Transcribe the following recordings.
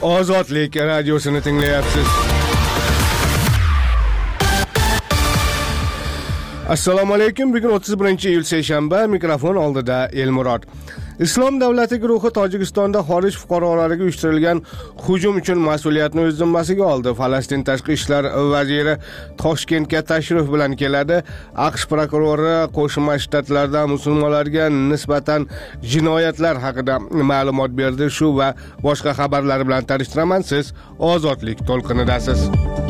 Ozodlik radiosini tinglayapsiz. Assalomu alaykum. Bugun 31-iyul seshanba, mikrofon oldida Elmurod. Islom davlati guruhi Tojikistonda xorij fuqarolariga uyushtirilgan hujum uchun mas'uliyatni o'z zimmasiga oldi. Falastin tashqi ishlar vaziri Toshkentga tashrif bilan keladi. AQSh prokurori Qo'shma Shtatlarda musulmonlarga nisbatan jinoyatlar haqida ma'lumot berdi. Shu va boshqa xabarlar bilan tanishtiraman. Siz Ozodlik to'lqinidasiz.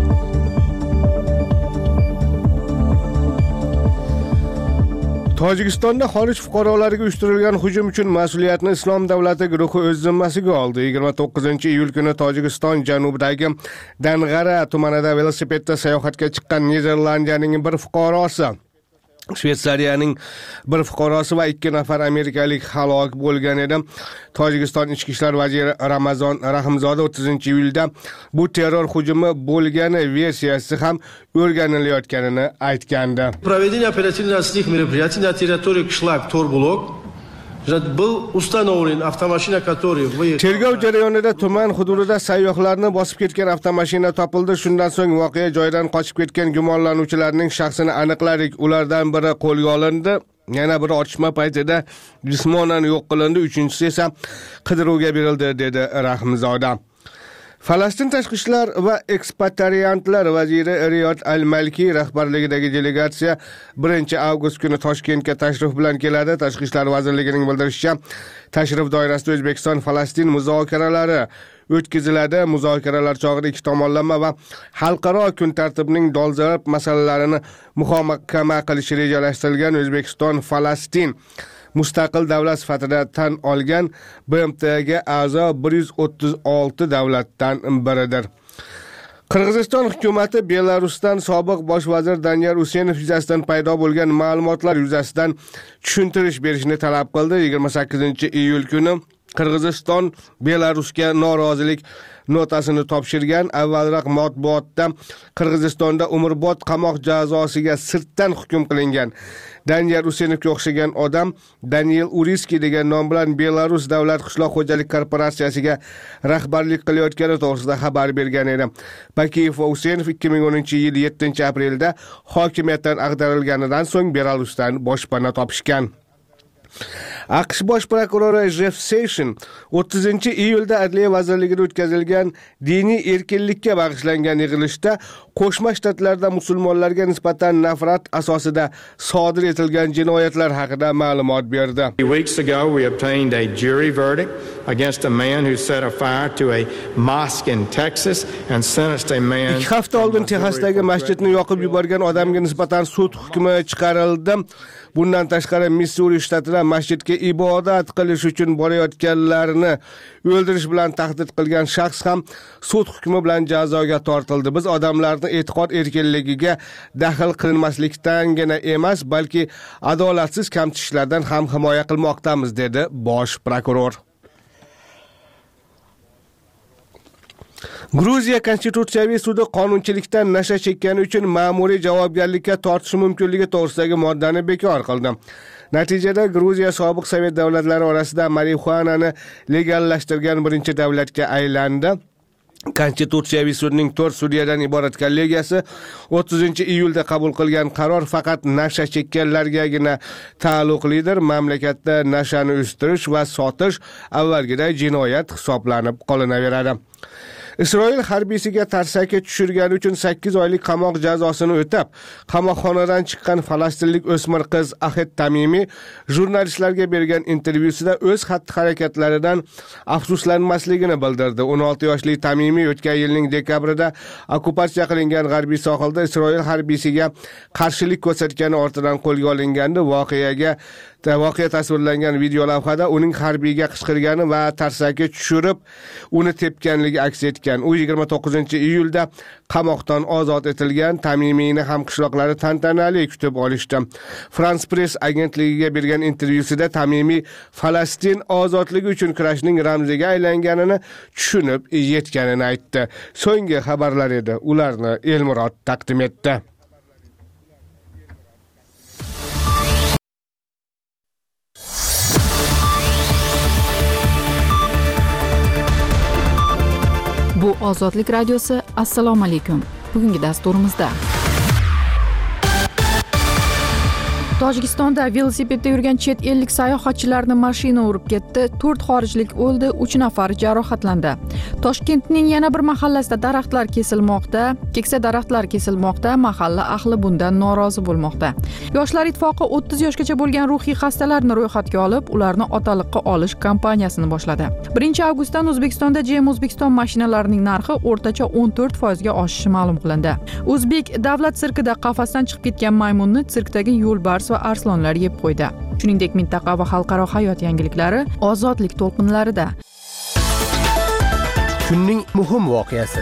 Tojikistonda xorij fuqarolariga uyushtirilgan hujum uchun mas'uliyatni Islom davlati guruhi o'z zimmasiga oldi. 29-iyul kuni Tojikiston janubidagi Dang'ara tumanida velosipedda sayohatga chiqqan Niderlandiyaning bir fuqarosi, Shveysariyaning bir fuqarosi va 2 nafar amerikalik halok bo'lgan edi. Tojikiston ichki ishlar vaziri Ramazon Rahimzoda 30-iyulda bu terror hujumi bo'lgani versiyasi ham o'rganilayotganini aytgandi. Проведение оперативно-розыскных мероприятий на территории Кишлак Торбулок был установлен автомашина, который выехал. Tergov jarayonida tuman hududida sayyohlarni bosib ketgan avtomashina topildi. Shundan so'ng voqea joyidan qochib ketgan gumonlanuvchilarning shaxsini aniqladik. Ulardan biri qo'lga olindi. Yana biri otishma paytida jismonan yo'q qilindi. Uchinchisi esa qidiruvga berildi, dedi Rahimzoda. Falastin tashqi ishlar va ekspatriantlar vaziri Riyod Al-Malki rahbarligidagi delegatsiya 1-avgust kuni Toshkentga tashrif bilan keladi. Tashqi ishlar vazirligining bildirishicha, tashrif doirasida O'zbekiston-Falastin muzokaralari o'tkaziladi. Muzokaralar chog'ida ikki tomonlama va xalqaro kun tartibining dolzarb masalalarini muhokama qilish rejalashtirilgan. O'zbekiston-Falastin mustaqil davlat sifatida tan olgan BMTga a'zo 136 davlatdan biridir. Qirg'iziston hukumati Belarusdan sobiq bosh vazir Daniel Usenov yuzasidan paydo bo'lgan ma'lumotlar yuzasidan tushuntirish berishni talab qildi. 28-iyul kuni Qirg'iziston Belarusga norozilik notasini topshirgan. Avvalroq matbuotda Qirg'izistonda umrbod qamoq jazosiga sirtdan hukm qilingan Daniel Usenovga o'xshagan odam Daniel Uriski degan nom bilan Belarus davlat qishloq xo'jalik korporatsiyasiga rahbarlik qilayotgani to'g'risida xabar bergan edi. Bakiyev va Usenov 2010-yil 7-aprelda hokimiyatdan ag'darilganidan so'ng Belarusdan boshpana topishgan. AQSh bosh prokurori Jeff Sessions 30-iyulda Adliya vazirligida o'tkazilgan diniy erkinlikka bag'ishlangan yig'ilishda Qo'shma Shtatlarda musulmonlarga nisbatan nafrat asosida sodir etilgan jinoyatlar haqida ma'lumot berdi. Weeks ago we obtained a jury verdict against a man who set a fire to a mosque in Texas and sentenced a man. 2 hafta oldin Texasdagi masjidni yoqib yuborgan odamga nisbatan sud hukmi chiqarildi. Bundan tashqari Missouri shtatida masjidga ibodat qilish uchun borayotganlarni o'ldirish bilan tahdid qilgan shaxs ham sud hukmi bilan jazoga tortildi. Biz odamlarni e'tiqod erkinligiga daxl qilinmaslikdangina emas, balki adolatsiz kamsitishlardan ham himoya qilmoqdamiz, dedi bosh prokuror. Gruziya Konstitutsiyaviy sudi qonunchilikdan nasha chekkani uchun ma'muriy javobgarlikka tortishi mumkinligi to'g'risidagi moddani bekor qildi. Natijada Gruziya sobiq Sovet davlatlari orasida marixuanani legallashtirgan birinchi davlatga aylandi. Konstitutsiyaviy sudning 4 sudyadan iborat kollegiyasi 30-iyulda qabul qilgan qaror faqat nasha chekkanlargagina taalluqlidir. Mamlakatda nashani o'stirish va sotish avvalgiday jinoyat hisoblanib qolinaveradi. Isroil harbiysiga tarsaki tushirgani uchun 8 oylik qamoq jazosini o'tab, qamoqxonadan chiqqan falastinlik o'smir qiz Ahed Tamimi jurnalistlarga bergan intervyusida o'z xatti-harakatlaridan afsuslanmasligini bildirdi. 16 yoshli Tamimi o'tgan yilning dekabrida okkupatsiya qilingan g'arbiy sohilda Isroil harbiysiga qarshilik ko'rsatgani ortidan qo'lga olingandi. Voqea tasvirlangan video lavhada uning harbiyga qichqirgani va tarsaki tushirib, uni tepganligi aks etgan. U 29-iyulda qamoqdan ozod etilgan. Tamimiyni ham qishloqlari tantanali kutib olishdi. France Press agentligiga bergan intervyusida Tamimiy Falastin ozodligi uchun kurashning ramziga aylanganini tushunib yetganini aytdi. So'nggi xabarlar edi. Ularni Elmurod taqdim etdi. Ozodlik radiosi. Assalomu alaykum. Bugungi dasturimizda Tojikistonda velosipedda yurgan chet ellik sayohatchilarni mashina urib ketdi. 4 xorijlik o'ldi, 3 nafar jarohatlandi. Toshkentning yana bir mahallasida daraxtlar kesilmoqda. Keksa daraxtlar kesilmoqda. Mahalla ahli bundan norozi bo'lmoqda. Yoshlar ittifoqi 30 yoshgacha bo'lgan ruhiy xastalarni ro'yxatga olib, ularni otaliqqa olish kampaniyasini boshladi. 1 avgustdan O'zbekistonda GM O'zbekiston mashinalarining narxi o'rtacha 14% ga oshishi ma'lum qilindi. O'zbek davlat sirkida qafasdan chiqib ketgan maymunni sirkdagi yo'lbars va arslonlar yeb qo'ydi. Shuningdek, mintaqa va xalqaro hayot yangiliklari ozodlik to'lqinlarida. Kunning muhim voqeasi.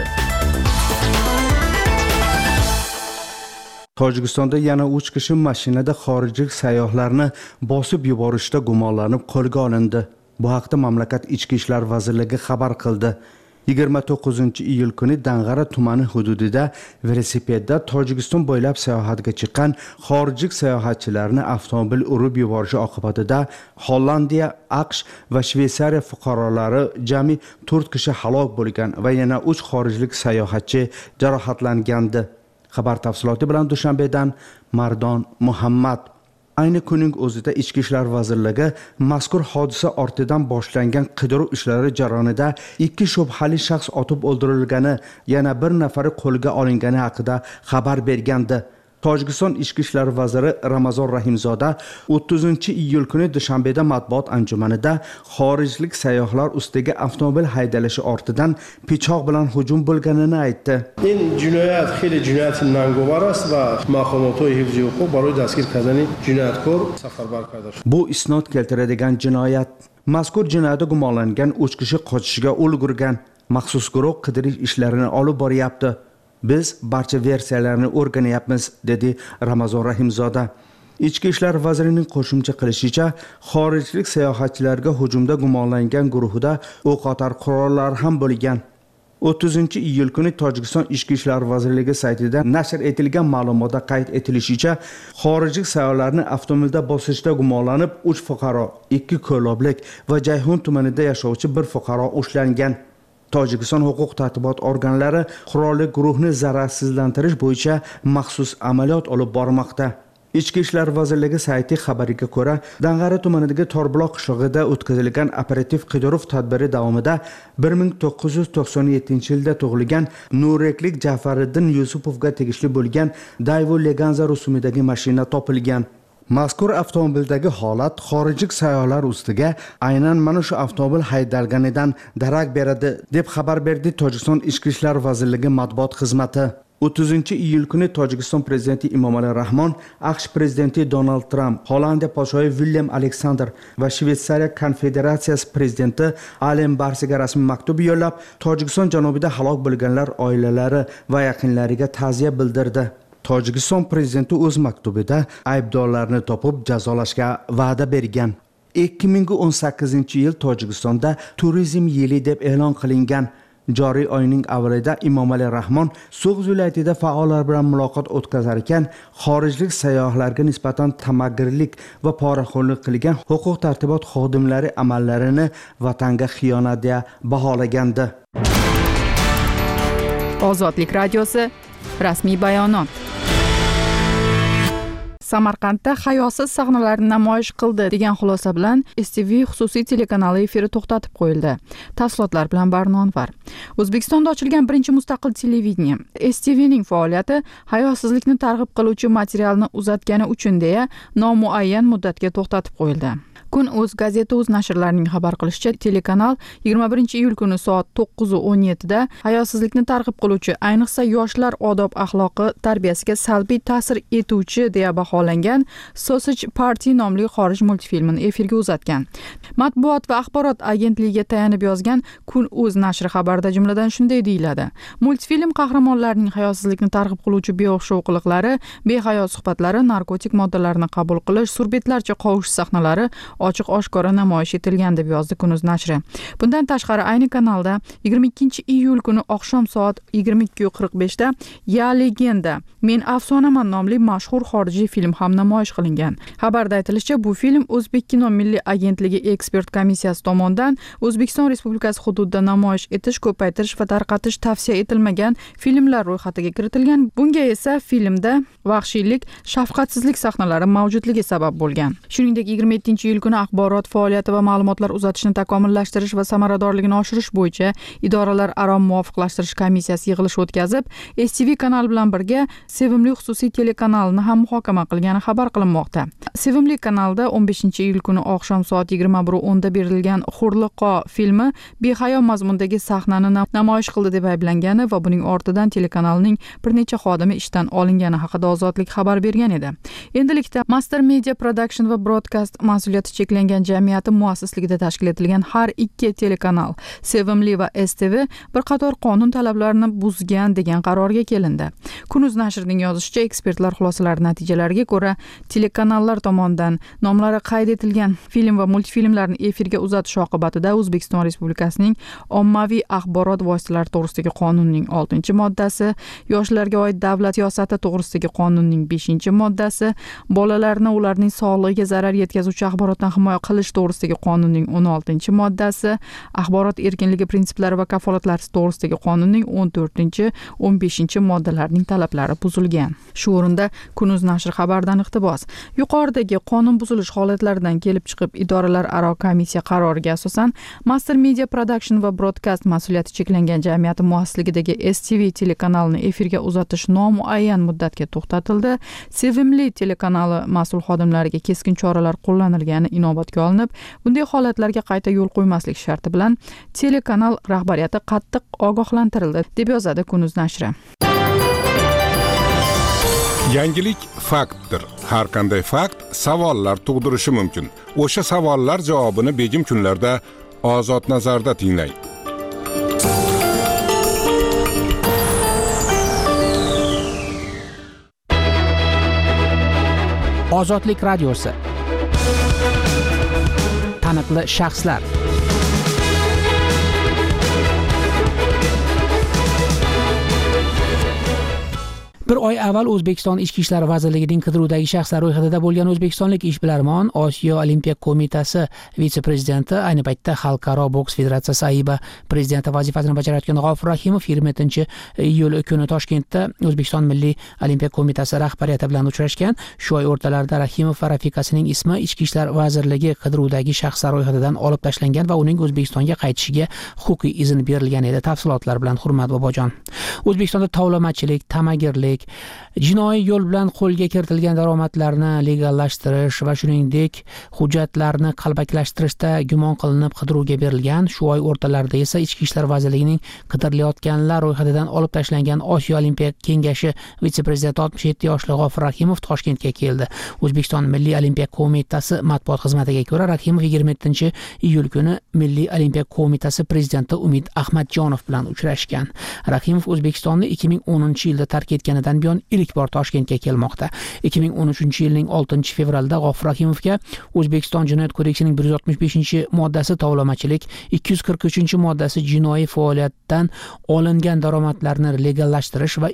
Tojikistonda yana 3 kishi mashinada xorijlik sayyohlarni bosib yuborishda gumonlanib qo'lga olindi. Bu haqda mamlakat Ichki ishlar vazirligi xabar qildi. 29-iyul kuni Dang'ara tumani hududida velosipedda Tojikiston bo'ylab sayohatga chiqqan xorijlik sayohatchilarni avtomobil urib yuborishi oqibatida Hollandiya, AQSh va Shveysariya fuqarolari jami 4 kishi halok bo'lgan va yana 3 xorijlik sayohatchi jarohatlangandi. Xabar tafsiloti bilan Dushanbedan Mardon Muhammad. Ayni kunning o'zida Ichki ishlar vazirligi mazkur hodisa ortidan boshlangan qidiruv ishlari jarayonida 2 shubhali shaxs otib o'ldirilgani, yana bir nafari qo'lga olingani haqida xabar bergandi. Tojikiston Ichki ishlar vaziri Ramazon Rahimzoda 30-iyul kuni Dushanbeda matbuot anjumanida xorijlik sayyohlar ustiga avtomobil haydalishi ortidan pichoq bilan hujum bo'lganini aytdi. این جنایت خیلی جنایت نانگوار است و مقامات حفظی حقوق برای دستگیر کردن جنایتکار سفربر کرده شد. Bu isnod keltiradigan jinoyat. Mazkur jinoyatda gumonlangan 3 kishi qochishga ulgurgan. Maxsus guruh qidirish ishlarini olib boryapti. Biz barcha versiyalarni o'rganyapmiz, dedi Ramazon Rahimzoda. Ichki ishlar vazirining qo'shimcha qilishicha, xorijlik sayohatchilarga hujumda gumonlangan guruhida o'qotar qurollar ham bo'lgan. 30-iyul kuni Tojikiston Ichki ishlar vazirligi saytida nashr etilgan ma'lumotda qayd etilishicha, xorijlik sayyohlarni avtomobilda bosishda gumonlanib 3 fuqaro, 2 ko'loblik va Jayhun tumanida yashovchi 1 fuqaro ushlangan. Tojikiston huquq tartibot organlari qurolli guruhni zararsizlantirish bo'yicha maxsus amaliyot olib bormoqda. Ichki ishlar vazirligi sayti xabariga ko'ra, Dang'ara tumanidagi Torbuloq qishlog'ida o'tkazilgan operativ qidiruv tadbiri davomida 1997-yilda tug'ilgan Nureklik Ja'fariddin Yusupovga tegishli bo'lgan Daewoo Leganza rusumidagi mashina topilgan. Mazkur avtomobildagi holat xorijlik sayyohlar ustiga aynan mana shu avtomobil haydalganidan darak beradi, deb xabar berdi Tojikiston Ichki ishlar vazirligi matbuot xizmati. 30-iyul kuni Tojikiston prezidenti Emomali Rahmon, AQSh prezidenti Donald Trump, Hollandiya podshohi Willem Alexander va Shveysariya konfederatsiyasi prezidenti Alen Barsiga rasmiy maktub yo'llab, Tojikiston janubida halok bo'lganlar oilalari va yaqinlariga ta'ziya bildirdi. Tojikiston prezidenti o'z maktubida aybdorlarni topib jazolashga va'da bergan. 2018-yil Tojikistonda turizm yili deb e'lon qilingan. Joriy oyning avvalida Emomali Rahmon So'g'd viloyatida faollar bilan muloqot o'tkazar ekan, xorijlik sayyohlarga nisbatan tamagirlik va poraxo'rlik qilgan huquq tartibot xodimlari amallarini vatanga xiyonat deya baholagandi. Ozodlik radiosi rasmiy bayonot. Samarqandda hayosiz sahnalarni namoyish qildi degan xulosa bilan STV xususiy telekanali efiri to'xtatib qo'yildi. Tafsilotlar bilan Barnonvar. O'zbekistonda ochilgan birinchi mustaqil televideniya STVning faoliyati hayosizlikni targ'ib qiluvchi materialni uzatgani uchun deya nomuayyan muddatga to'xtatib qo'yildi. Kun o'z gazeta o'z nashrlarining xabar qilishicha, telekanal 21-iyul kuni soat 9:17 da hayosizlikni targ'ib qiluvchi, ayniqsa yoshlar odob axloqi tarbiyasiga salbiy ta'sir etuvchi deya baholangan Sausage Party nomli xorij multfilmini efirga uzatgan. Matbuot va axborot agentligiga tayanib yozgan Kun o'z nashri xabarida jumladan shunday deyiladi: Multfilm qahramonlarining hayosizlikni targ'ib qiluvchi beo'xshov qiliqlari, behayo suhbatlari, narkotik moddalarni qabul qilish, surbetlarcha qovush sahnalari, ochiq oshkora namoyish etilgan deb yozdi Kunuz nashri. Bundan tashqari ayni kanalda 22 iyul kuni oqshom soat 22:45 da Ya legenda, men afsonaman nomli mashhur xorijiy film ham namoyish qilingan. Xabarda aytilishicha, bu film O'zbek kino milliy agentligi ekspert komissiyasi tomonidan O'zbekiston Respublikasi hududida namoyish etish, ko'paytirish va tarqatish tavsiya etilmagan filmlar ro'yxatiga kiritilgan. Bunga esa filmda vahshiylik, shafqatsizlik sahnalari mavjudligi sabab bo'lgan. Shuningdek, 27-iyul kuni axborot faoliyati va ma'lumotlar uzatishni takomillashtirish va samaradorligini oshirish bo'yicha idoralararo muvofiqlashtirish komissiyasi yig'ilish o'tkazib, STV kanal bilan birga Sevimli xususiy telekanalini ham muhokama qilgani xabar qilinmoqda. Sevimli kanalda 15-iyul kuni oqshom soat 21:10 da berilgan Hurliqo filmi behayo mazmundagi sahnani namoyish qildi deb ayblangani va buning ortidan telekanalning bir necha xodimi ishdan olingani haqida Ozodlik xabar bergan edi. Endilikda Master Media Production va Broadcast mas'uliyati cheklangan jamiyati muassisligida tashkil etilgan har ikki telekanal Sevimli va STV bir qator qonun talablarini buzgan degan qarorga kelindi. Kunuz nashrining yozishicha, ekspertlar xulosalari natijalariga ko'ra telekanallar tomonidan nomlari qayd etilgan film va multfilmlarni efirga uzatish oqibatida O'zbekiston Respublikasining ommaviy axborot vositalari to'g'risidagi qonunining 6-moddasi, yoshlarga oid davlat siyosati to'g'risidagi qonunning 5-moddasi, bolalarni ularning sog'lig'iga zarar yetkazuvchi axborotdan himoya qilish to'g'risidagi qonunning 16-moddasi, axborot erkinligi prinsiplari va kafolatlari to'g'risidagi qonunning 14-15-moddalarining talablari buzilgan. Shu o'rinda Kunuz nashri xabardan iqtibos: yuqoridagi qonun buzilish holatlaridan kelib chiqib idoralararo komissiya qaroriga asosan Master Media Production va Broadcast mas'uliyati cheklangan jamiyati muassisligidagi STV telekanalini efirga uzatish nomuayyan muddatga to'xtatildi. Sevimli telekanali mas'ul xodimlariga keskin choralar qo'llanilgani inobatga olinib, bunday holatlarga qayta yo'l qo'ymaslik sharti bilan telekanal rahbariyati qattiq ogohlantirildi deb yozadi Kunuz nashri. Yangilik faktdir. Har qanday fakt savollar tug'dirishi mumkin. O'sha savollar javobini begim kunlarda Ozod nazarda tinglang. Ozodlik radiosi. Taniqli shaxslar. Bir oy avval O'zbekiston Ichki ishlar vazirligining qidiruvdagi shaxslar ro'yxatida bo'lgan o'zbekistonlik ishbilarmon, Osiyo Olimpiya qo'mitasi vitse-prezidenti, ayni paytda Xalqaro boks federatsiyasi AIBA prezidenti vazifasini bajarayotgan G'ofur Rahimov 27-iyul kuni Toshkentda O'zbekiston Milliy Olimpiya qo'mitasi rahbariyati bilan uchrashgan. Shu oy o'rtalarida Rahimov va rafiqasining ismi Ichki ishlar vazirligi qidiruvdagi shaxslar ro'yxatidan olib tashlangan va uning O'zbekistonga qaytishiga huquqiy izn berilgan edi. Tafsilotlar bilan Hurmat Bobojon. O'zbekistonda tovlamachilik, tamagirlik, jinoiy yo'l bilan qo'lga kiritilgan daromadlarni legallashtirish va shuningdek hujjatlarni qalbakilashtirishda gumon qilinib qidiruvga berilgan. Shu oy o'rtalarida esa Ichki ishlar vazirligining qidirilayotganlar ro'yxatidan olib tashlangan Osiyo Olimpiya kengashi vitse-prezidenti 67 yoshli G'ofur Rahimov Toshkentga keldi. O'zbekiston Milliy Olimpiya qo'mitasi matbuot xizmatiga ko'ra, Rahimov 27-iyul kuni Milliy Olimpiya qo'mitasi prezidenti Umid Ahmadjonov bilan uchrashgan. Rahimov O'zbekistonni 2010-yilda tark etganidan buyon ilk bor Toshkentga kelmoqda. 2013-yilning 6-fevralda G'ofur Rahimovga O'zbekiston Jinoyat kodeksining 165-moddasi tovlamachilik, 243-moddasi jinoiy faoliyatdan olingan daromadlarni legallashtirish va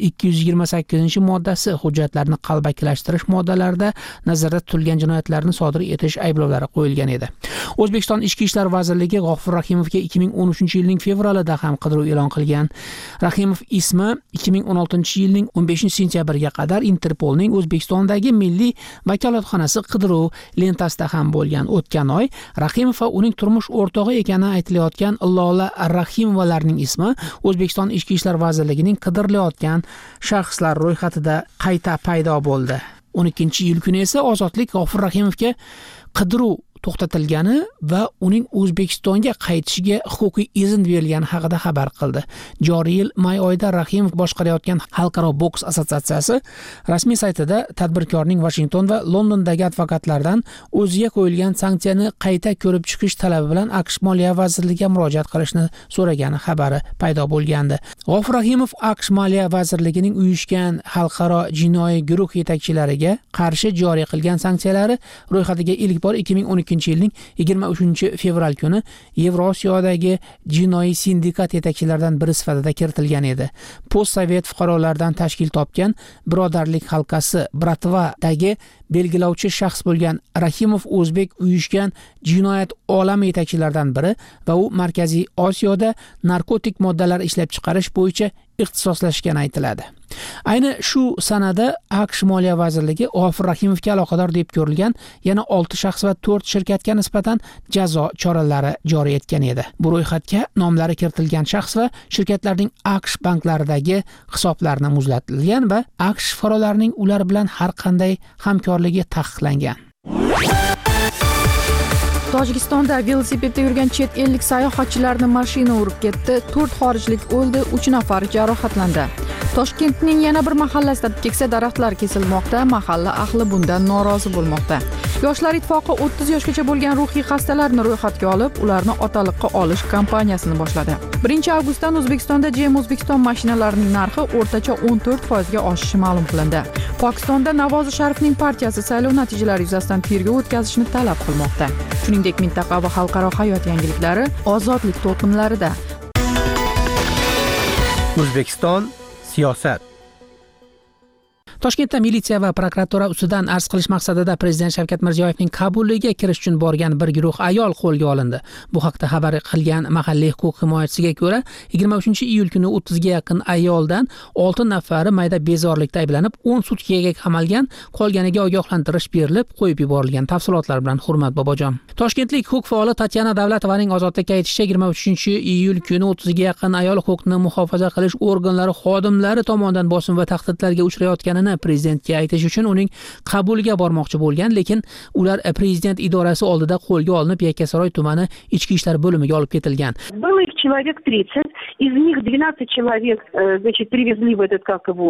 228-moddasi hujjatlarni qalbakilashtirish moddalarida nazarda tutilgan jinoyatlarni sodir etish ayblovlari qo'yilgan edi. O'zbekiston Ichki ishlar vazirligi G'ofur Rahimovga 2013-yilning fevralida ham qidiruv e'lon qilgan. Rahimov ismi 2016-yilning 15-sentyabrga qadar Interpolning O'zbekistondagi milliy vakolatxonasi qidiruv lentasida ham bo'lgan. O'tgan oy Rahimov va uning turmush o'rtog'i ekani aytilayotgan Lola Rahimovalarning ismi O'zbekiston Ichki ishlar vazirligining qidirilayotgan shaxslar ro'yxatida qayta paydo bo'ldi. 12-iyul kuni esa Ozodlik G'ofur Rahimovga qidiruv to'xtatilgani va uning O'zbekistonga qaytishiga huquqiy izn berilgani haqida xabar qildi. Joriy yil may oyida Rahimov boshqarayotgan Xalqaro boks assotsiatsiyasi rasmiy saytida tadbirkorning Washington va Londondagi advokatlardan o'ziga qo'yilgan sanksiyani qayta ko'rib chiqish talabi bilan AQSh Moliya vazirligiga murojaat qilishni so'ragani xabari paydo bo'lgandi. G'ofur Rahimov AQSh Moliya vazirligining uyushgan xalqaro jinoiy guruh yetakchilariga qarshi joriy qilgan sanksiyalari ro'yxatiga ilk bor 2012 2022-yilning 23-fevral kuni Yevrosiyodagi jinoiy sindikat yetakchilaridan biri sifatida kiritilgan edi. Postsovet fuqarolardan tashkil topgan Birodarlik halqasi Bratvadagi belgilovchi shaxs bo'lgan Rahimov O'zbek uyushgan jinoyat olami yetakchilaridan biri va u Markaziy Osiyoda narkotik moddalar ishlab chiqarish bo'yicha ixtisoslashgani aytiladi. Ayni shu sanada AQSh Moliya vazirligi G'ofir Rahimovga aloqador deb ko'rilgan yana 6 shaxs va 4 shirkatga nisbatan jazo choralari joriy etgan edi. Bu ro'yxatga nomlari kiritilgan shaxs va shirkatlarning AQSh banklaridagi hisoblarini muzlatilgan va AQSh fuqarolarining ular bilan har qanday hamkorligi taqiqlangan. Tojikistonda velosipedda yurgan chet ellik sayohatchilarni mashina urib ketdi. 4 xorijlik o'ldi, 3 nafar jarohatlandi. Toshkentning yana bir mahallasida keksa daraxtlar kesilmoqda. Mahalla ahli bundan norozi bo'lmoqda. Yoshlar ittifoqi 30 yoshgacha bo'lgan ruhiy xastalarni ro'yxatga olib, ularni otaliqqa olish kampaniyasini boshladi. 1-avgustdan O'zbekistonda GM O'zbekiston mashinalarining narxi o'rtacha 14% ga oshishi ma'lum qilindi. Pokistonda Navozi Sharifning partiyasi saylov natijalari yuzasidan tergov o'tkazishni talab qilmoqda. Shuningdek, mintaqa va xalqaro hayot yangiliklari ozodlik to'lqinlarida. O'zbekiston siyosat. Toshkentda militsiya va prokuratura ustidan arz qilish maqsadida Prezident Shavkat Mirziyoyevning qabuliga kirish uchun borgan bir guruh ayol qo'lga olindi. Bu haqda xabar qilgan mahalliy huquq himoyachisiga ko'ra, 23-iyul kuni 30 ga yaqin ayoldan 6 nafari mayda bezorilikda ayblanib, 10 sutkaga qamalgan, qolganiga ogohlantirish berilib, qo'yib yuborilgan. Tafsilotlar bilan Hurmat Bobojon. Toshkentlik huquq faoli Tatyana Davlatovaning ozodlikka aytishicha, 23-iyul kuni 30 ga yaqin ayol huquqni muhofaza qilish organlari xodimlari tomonidan bosim va tahdidlarga uchrayotganini prezidentga aytish uchun uning qabuliga bormoqchi bo'lgan, lekin ular prezident idorasi oldida qo'lga olinib, Yakkasaroy tumani ichki ishlar bo'limiga olib ketilgan. Было их человек 30, из них 12 человек, значит, привезли в этот, как его,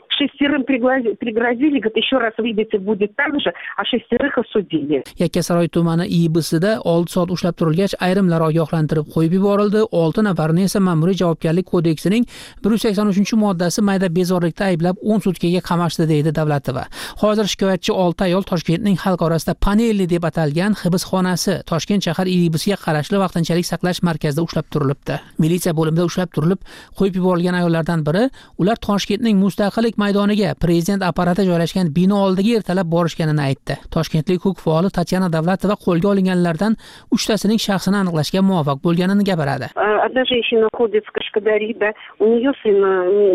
6 пригрозили, говорит, еще раз выйдете, будет так же, а 6 осудили. Yakkasaroy tumani IBSida 6 soat ushlab turilgach, ayrimlar ogohlantirib qo'yib yuborildi. 6 nafarni esa Ma'muriy javobgarlik kodeksining 183-moddasi mayda bezorilikda ayblab 10 sutkaga qamashdi deydi Davlatova. Hozir shikoyatchi 6 ayol Toshkentning xalq orasida panelli deb atalgan hibsxonasi Toshkent shahar IBSga qarashli vaqtinchalik saqlash markazida ushlab turilibdi. Militsiya bo'limida ushlab turilib, qo'yib yuborilgan ayollardan biri ular Toshkentning Mustaqillik maydoniga prezident apparati joylashgan bino oldiga ertalab borishganini aytdi. Toshkentlik huquq faoli Tatyana Davlatova qo'lga olinganlardan 3 tasining shaxsini aniqlashga muvaffaq bo'lganini gapiradi. Одна женщина ходит в Кашкадари, да, у нее сына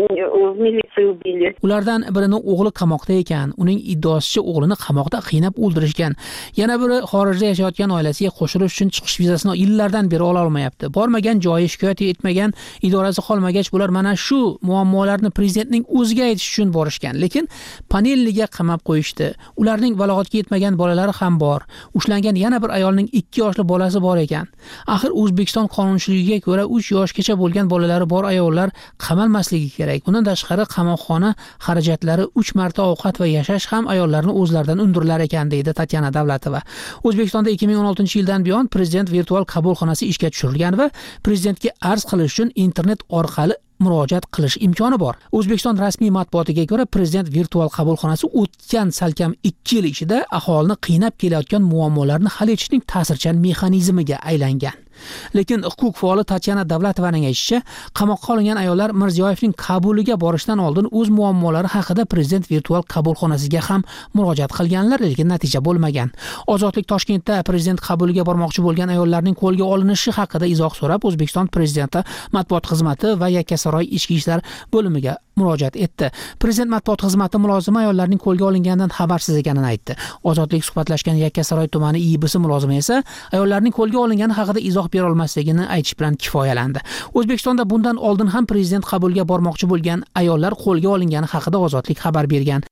в милиции убили. Ulardan birini o'g'li qamoqda ekan, uning iddaosicha o'g'lini qamoqda qiynab o'ldirishgan. Yana biri xorijda yashayotgan oilasiga qo'shilish uchun chiqish vizasini yillardan beri ola olmayapti. Bormagan joyi, shikoyat etmagan idorasi qolmagach, bular mana shu muammolarni prezidentning o'ziga aytish uchun borishgan, lekin panelliga qamab qo'yishdi. Ularning balog'atga yetmagan bolalari ham bor. Ushlangan yana bir ayolning 2 yoshli bolasi bor ekan. Axir O'zbekiston qonunchiligiga ko'ra 3 yoshgacha bo'lgan bolalari bor ayollar qamalmasligi kerak. Bundan tashqari qamoqxona xarajatlari 3 marta ovqat va yashash ham ayollarni o'zlaridan undirilar ekan, deydi Tatyana Davlatova. O'zbekistonda 2016-yildan buyon prezident virtual qabulxonasi ishga tushirilgan va prezidentga arz qilish uchun internet orqali murojaat qilish imkoni bor. O'zbekiston rasmiy matbuotiga ko'ra, prezident virtual qabulxonasi o'tgan salkam 2 yil ichida aholini qiynab kelayotgan muammolarni hal etishning ta'sirchan mexanizmiga aylangan. Lekin huquq faoli Tatyana Davlatovaning aytishicha, qamoqqa olingan ayollar Mirziyoyevning qabuliga borishdan oldin o'z muammolari haqida prezident virtual qabulxonasiga ham murojaat qilganlar, lekin natija bo'lmagan. Ozodlik Toshkentda prezident qabuliga bormoqchi bo'lgan ayollarning qo'lga olinishi haqida izoh so'rab, O'zbekiston prezidenti matbuot xizmati va Yakkasaroy ichki ishlar bo'limiga murojaat etdi. Prezident matbuot xizmati mulozimi ayollarning qo'lga olinganidan xabarsiz ekanini aytdi. Ozodlik suhbatlashgan Yakkasaroy tumani IBS mulozimi esa ayollarning qo'lga olingani haqida izoh bera olmasligini aytish bilan kifoyalandi. O'zbekistonda bundan oldin ham prezident qabuliga bormoqchi bo'lgan ayollar qo'lga olingani haqida Ozodlik xabar bergan.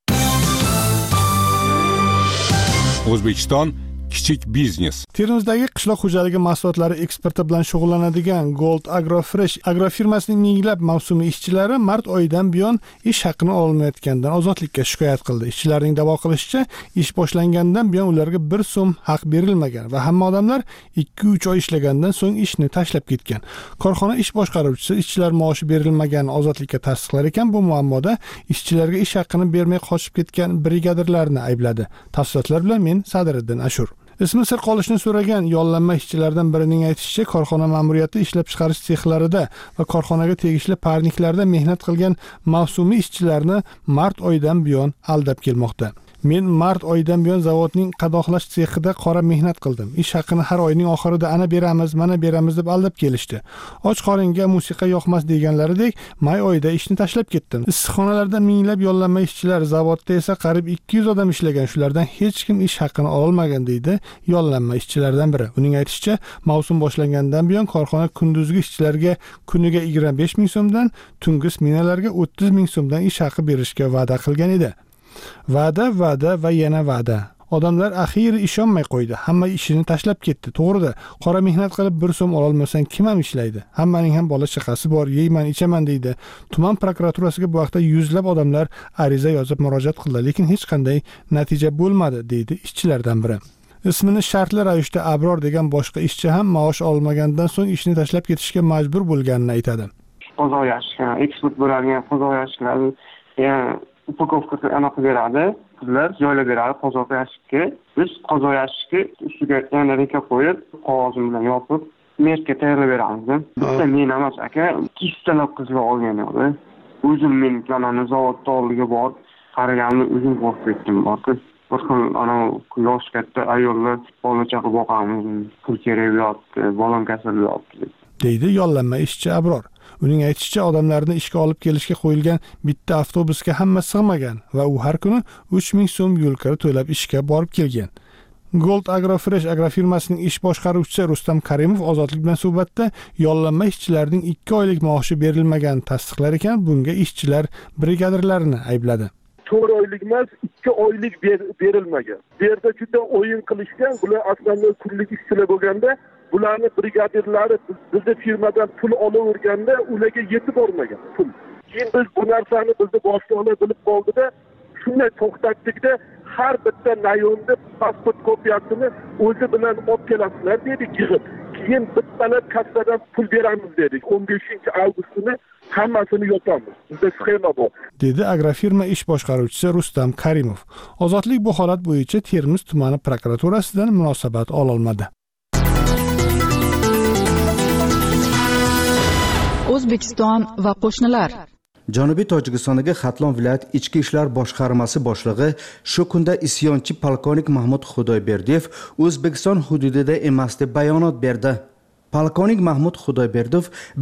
O'zbekiston kichik biznes. Termizdagi qishloq xo'jaligi mahsulotlari eksporti bilan shug'ullanadigan Gold Agrofresh agrofirmasining minglab mavsumiy ishchilari mart oyidan buyon ish haqini olmayotganidan Ozodlikka shikoyat qildi. Ishchilarning da'vo qilishicha, ish boshlangandan buyon ularga 1 so'm haq berilmagan va hamma odamlar 2-3 oy ishlagandan so'ng ishni tashlab ketgan. Korxona ish boshqaruvchisi ishchilar maoshi berilmaganini Ozodlikka tasdiqlar ekan, bu muammoda ishchilarga ish haqini bermay qochib ketgan brigadirlarni aybladi. Tafsilotlar bilan men Sadiriddin Ashur. Ismi sir qolishni so'ragan yollanma ishchilardan birining aytishicha, korxona ma'muriyati ishlab chiqarish sexlarida va korxonaga tegishli parniklarda mehnat qilgan mavsumiy ishchilarni mart oyidan buyon aldab kelmoqda. Men mart oyidan buyon zavodning qadoqlash sexida qora mehnat qildim. Ish haqini har oyning oxirida ana beramiz, mana beramiz deb aldab kelishdi. Och qoringa musiqa yoqmas deganlaridek, may oyida ishni tashlab ketdim. Issiqxonalarda minglab yollanma ishchilar, zavodda esa qariyb 200 odam ishlagan. Shulardan hech kim ish haqini olmagan deydi yollanma ishchilardan biri. Uning aytishicha, mavsum boshlangandan buyon korxona kunduzgi ishchilarga kuniga 25 ming so'mdan, tungi smenalarga 30 ming so'mdan ish haqi berishga va'da qilgan edi. Va'da va yana va'da. Odamlar axiyri ishonmay qo'ydi. Hamma ishini tashlab ketdi. To'g'rida, qora mehnat qilib 1 so'm ola olmasang kim ham ishlaydi? Hammaning ham bola chaqasi bor, yeyman, ichaman deydi. Tuman prokuraturasiga bu vaqtda yuzlab odamlar ariza yozib murojaat qildi, lekin hech qanday natija bo'lmadi, deydi ishchilardan biri. Ismini shartli ravishda Abror degan boshqa ishchi ham maosh olmagandan so'ng ishni tashlab ketishga majbur bo'lganini aytadi. Qozoq yashika, eksport bo'ladigan qozoq yashiklari, upakovkasi anaqa beradi, qizlar joylab beradi qozoq yashikka. Biz qozoq yashikka ustiga yana reka qo'yib, qog'oz bilan yopib, merkka tayyorlab beramiz. Bitta men emas aka, 200 talab qizlar olgan edi. O'zim men planani zavodda oldiga borib, qaraganimda o'zim qo'rqib ketdim. Bir xil yosh katta ayollar bola chaqa boqamiz, pul kerak yotdi, bolam kasal yotdi, deydi yollanma ishchi Abror. Uning aytishicha, odamlarni ishga olib kelishga qo'yilgan bitta avtobusga hamma sig'magan va u har kuni 3000 so'm yo'l kira to'lab ishga borib kelgan. Gold Agrofresh agrofirmasining ish boshqaruvchisi Rustam Karimov Ozodlik bilan suhbatda yollanma ishchilarning 2 oylik maoshi berilmaganini tasdiqlar ekan, bunga ishchilar brigadirlarini aybladi. 4 oylik emas, 2 oylik berilmagan. Bu yerda juda o'yin qilishgan, bular aslida kunlik ishchilar bo'lganda, bularni brigadirlari bizning firmadan pul olaverganda, ularga yetib bormagan pul. Keyin biz bu narsani bizni boshliqlar bilib qoldida, shunday to'xtatdikda, har bitta nayonda pasport kopiyasini o'zi bilan olib kelasizlar dedik yig'ib. Keyin bittalar kassadan pul beramiz dedik. 15-avgust kuni hammasini yopamiz. Bizda sxema bor, dedi agrofirma ish boshqaruvchisi Rustam Karimov. Ozodlik bu holat bo'yicha Termiz tumani prokuraturasidan munosabat ola olmadi. O'zbekiston va qo'shnilar. Janubiy Tojikistondagi Xatlon viloyat ichki ishlar boshqarmasi boshlig'i shu kunda isyonchi polkovnik Mahmud Xudoyberdiyev O'zbekiston hududida emas deb bayonot berdi. Polkovnik Mahmud Xudoyberdiyev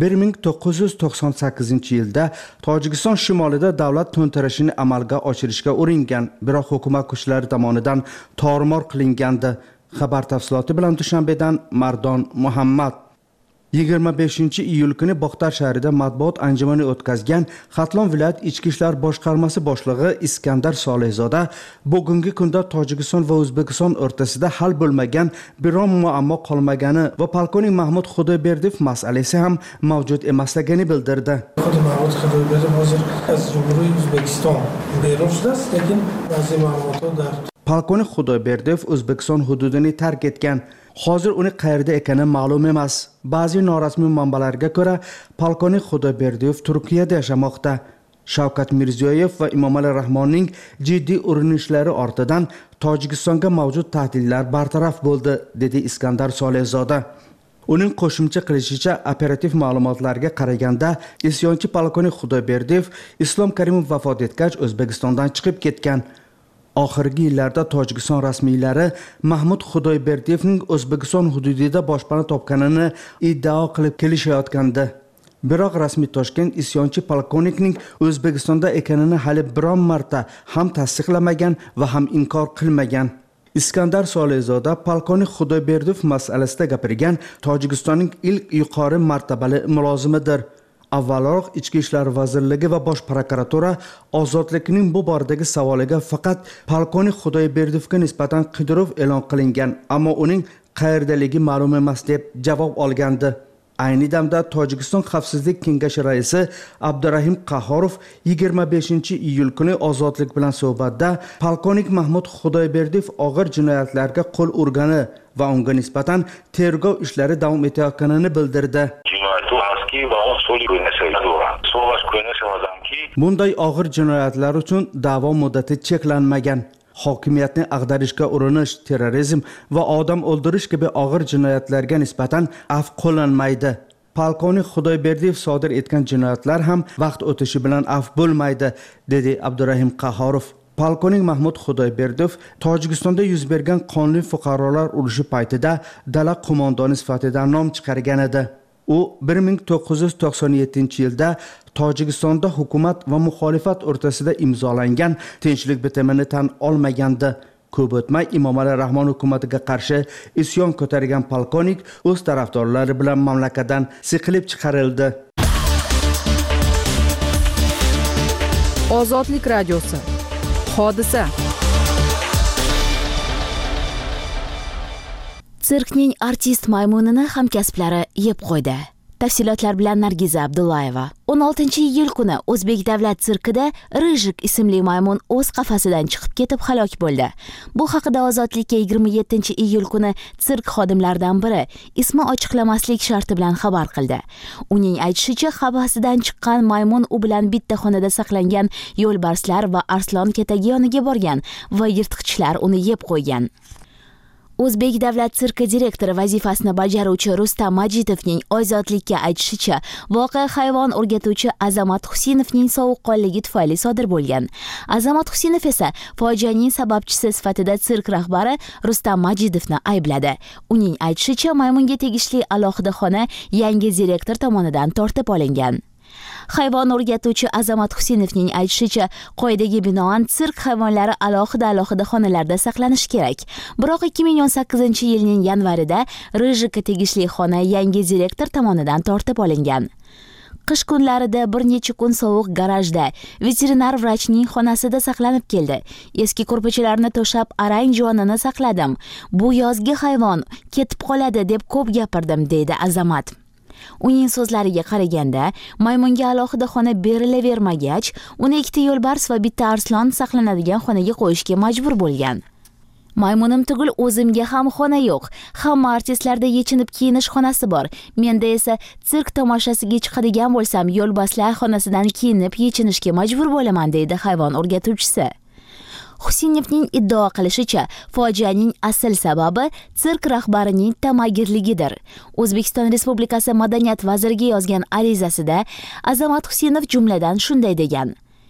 1998-yilda Tojikiston shimolida davlat to'ntarishini amalga oshirishga uringan, biroq hukumat kuchlari tomonidan tormor qilingandi. Xabar tafsiloti bilan Dushanbedan Mardon Muhammad. 25-iyul kuni Bog'tar shahrida matbuot anjumani o'tkazgan Xatlon viloyat ichki ishlar boshqarmasi boshlig'i Iskandar Solihzoda bugungi kunda Tojikiston va O'zbekiston o'rtasida hal bo'lmagan biron muammo qolmagani va polkovnik Mahmud Xudoyberdiyev masalasi ham mavjud emasligini bildirdi. Mahmud Xudoyberdiyev hozir Jumhuriy O'zbekiston Belarusda, lekin ba'zi ma'lumotlar polkovnik Xudoyberdiyev O'zbekiston hududini tark etgan. Hozir uni qayerda ekani ma'lum emas. Ba'zi norasmiy manbalarga ko'ra, polkovnik Xudoyberdiyev Turkiyada yashamoqda. Shavkat Mirziyoyev va Emomali Rahmonning jiddiy urinishlari ortidan Tojikistonga mavjud tahdidlar bartaraf bo'ldi, dedi Iskandar Solihzoda. Uning qo'shimcha qilishicha, operativ ma'lumotlarga qaraganda, isyonchi polkovnik Xudoyberdiyev Islom Karimov vafot etgach O'zbekistondan chiqib ketgan. Oxirgi yillarda Tojikiston rasmiylari Mahmud Xudoyberdiyevning O'zbekiston hududida boshpana topganini iddao qilib kelishayotgandi. Biroq rasmiy Toshkent isyonchi polkovnikning O'zbekistonda ekanini hali biron marta ham tasdiqlamagan va ham inkor qilmagan. Iskandar Solihzoda polkovnik Xudoyberdiyev masalasida gapirgan Tojikistonning ilk yuqori martabali mulozimidir. Avvalroq Ichki ishlar vazirligi va Bosh prokuratura ozodlikning bu boradagi savoliga faqat polkovnik Xudoyberdiyevga nisbatan qidiruv e'lon qilingan, ammo uning qayerdaligi ma'lum emas deb javob olgandi. Ayni damda Tojikiston Xavfsizlik kengashi raisi Abdurahim Qahorov 25-iyul kuni Ozodlik bilan suhbatda polkovnik Mahmud Xudoyberdiyev og'ir jinoyatlarga qo'l urgani va unga nisbatan tergov ishlari davom etayotganini bildirdi. Bunday og'ir jinoyatlar uchun da'vo muddati cheklanmagan. hokimiyatni ag'darishga urinish, terrorizm va odam o'ldirish kabi og'ir jinoyatlarga nisbatan afv qo'llanmaydi. Polkovnik Xudoyberdiyev sodir etgan jinoyatlar ham vaqt o'tishi bilan afv bo'lmaydi, dedi Abdurahim Qahorov. Polkovnik Mahmud Xudoyberdiyev Tojikistonda yuz bergan qonli fuqarolar urushi paytida dala qo'mondoni sifatida nom chiqargan edi. U 1997-yilda Tojikistonda hukumat va muxolifat o'rtasida imzolangan tinchlik bitimini tan olmagandi. Ko'p o'tmay Emomali Rahmon hukumatiga qarshi isyon ko'targan polkovnik o'z tarafdorlari bilan mamlakatdan siqilib chiqarildi. Ozodlik radiosi. Hodisa. Sirkning artist maymunini hamkasblari yeb qo'ydi. Tafsilotlar bilan Nargiza Abdullayeva. 16-iyul kuni O'zbek davlat sirkida Rijik ismli maymun o'z qafasidan chiqib ketib halok bo'ldi. Bu haqida Ozodlikka 27-iyul kuni sirk xodimlaridan biri ismi ochiqlamaslik sharti bilan xabar qildi. Uning aytishicha, qafasidan chiqqan maymun u bilan bitta xonada saqlangan yo'lbarslar va arslon ketagi yoniga borgan va yirtqichlar uni yeb qo'ygan. O'zbek davlat sirki direktori vazifasini bajaruvchi Rustam Majidovning Ozodlikka aytishicha, voqea hayvon o'rgatuvchi Azamat Husinovning sovuqqonligi tufayli sodir bo'lgan. Azamat Husinov esa fojianing sababchisi sifatida sirk rahbari Rustam Majidovni aybladi. Uning aytishicha, maymunga tegishli alohida xona yangi direktor tomonidan tortib olingan. Hayvon o'rgatuvchi Azamat Husinovning aytishicha, qoidaga binoan sirk hayvonlari alohida xonalarda saqlanishi kerak. Biroq 2018-yilning yanvarida Rijikka tegishli xona yangi direktor tomonidan tortib olingan. Qish kunlarida bir necha kun sovuq garajda veterinar vrachning xonasida saqlanib keldi. Eski ko'rpachalarni to'shab arang jonini saqladim. Bu yozgi hayvon ketib qoladi deb ko'p gapirdim, deydi Azamat. Uning so'zlariga qaraganda, maymunga alohida xona berilavermagach, uni ikkita yo'lbars va bitta arslon saqlanadigan xonaga qo'yishga majbur bo'lgan. Maymunim tugul o'zimga ham xona yo'q. Hamma artistlarda yechinib kiyinish xonasi bor. Menda esa sirk tomoshasiga chiqadigan bo'lsam, yo'lbarslar xonasidan kiyinib yechinishga majbur bo'laman, deydi hayvon o'rgatuvchisi. Husinovning iddao qilishicha, fojianing asl sababi sirk rahbarining tamagirligidir. O'zbekiston Respublikasi Madaniyat vaziriga yozgan arizasida Azamat Husinov jumladan shunday degan: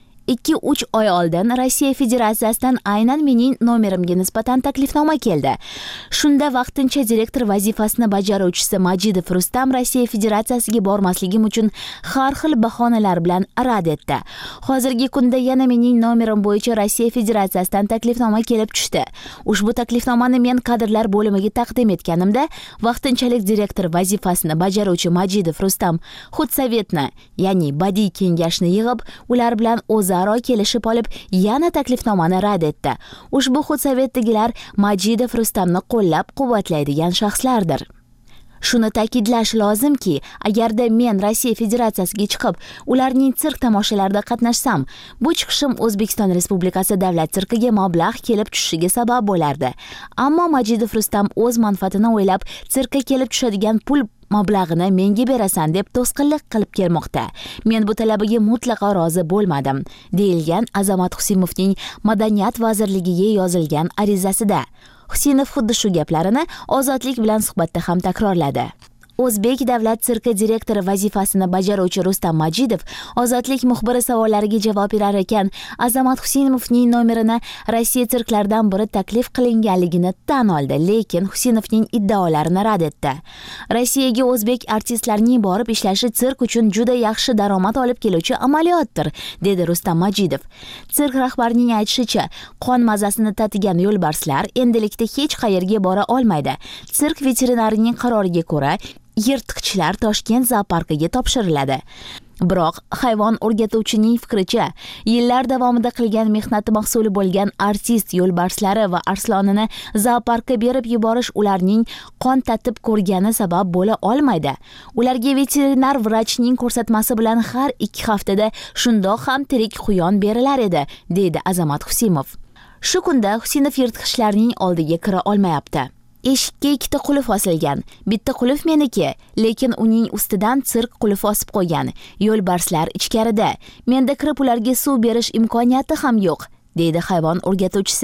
2-3 oy oldin Rossiya Federatsiyasidan aynan mening nomerimga nisbatan taklifnoma keldi. Shunda vaqtincha direktor vazifasini bajaruvchisi Majidov Rustam Rossiya Federatsiyasiga bormasligim uchun har xil bahonalar bilan rad etdi. Hozirgi kunda yana mening nomerim bo'yicha Rossiya Federatsiyasidan taklifnoma kelib tushdi. Ushbu taklifnomani men kadrlar bo'limiga taqdim etganimda, vaqtinchalik direktor vazifasini bajaruvchi Majidov Rustam Xudsovetni, ya'ni badiiy kengashni yig'ib, ular bilan o'zaro kelishib olib, yana taklifnomani rad etdi. Ushbu Xudsovetdagilar Majidov Rustamni qo'llab-quvvatlaydigan shaxslardir. Shuni ta'kidlash lozimki, agarda men Rossiya Federatsiyasiga chiqib, ularning sirk tomoshalarida qatnashsam, bu chiqishim O'zbekiston Respublikasi davlat sirkiga mablag' kelib tushishiga sabab bo'lardi. Ammo Majidov Rustam o'z manfaatini o'ylab, sirkka kelib tushadigan pul mablag'ini menga berasan deb to'sqinlik qilib kelmoqda. Men bu talabiga mutlaqo rozi bo'lmadim, deyilgan Azamat Husinovning Madaniyat vazirligiga yozilgan arizasida. Husinov xuddi shu gaplarini Ozodlik bilan suhbatda ham takrorladi. O'zbek davlat sirki direktori vazifasini bajaruvchi Rustam Majidov Ozodlik muxbiri savollariga javob berar ekan, Azamat Husinovning nomerini Rossiya sirklaridan biri taklif qilinganligini tan oldi, lekin Husinovning iddaolarini rad etdi. Rossiyaga o'zbek artistlarining borib ishlashi sirk uchun juda yaxshi daromad olib keluvchi amaliyotdir, dedi Rustam Majidov. Sirk rahbarining aytishicha, qon mazasini tatigan yo'lbarslar endilikda hech qayerga bora olmaydi. Sirk veterinarining qaroriga ko'ra yirtqichlar Toshkent zooparkiga topshiriladi. Biroq hayvon o'rgatuvchining fikricha, yillar davomida qilgan mehnati mahsuli bo'lgan artist yo'lbarslari va arslonini zooparkka berib yuborish ularning qon tatib ko'rgani sabab bo'la olmaydi. Ularga veterinar vrachning ko'rsatmasi bilan har 2 haftada shundoq ham tirik quyon berilar edi, deydi Azamat Husinov. Shu kunda Husinov yirtqichlarning oldiga kira olmayapti. Eshikka 2 qulf osilgan. Bitta qulf meniki, lekin uning ustidan sirk qulf osib qo'ygan. Yo'lbarslar ichkarida. Menda kirib ularga suv berish imkoniyati ham yo'q, deydi hayvon o'rgatuvchisi.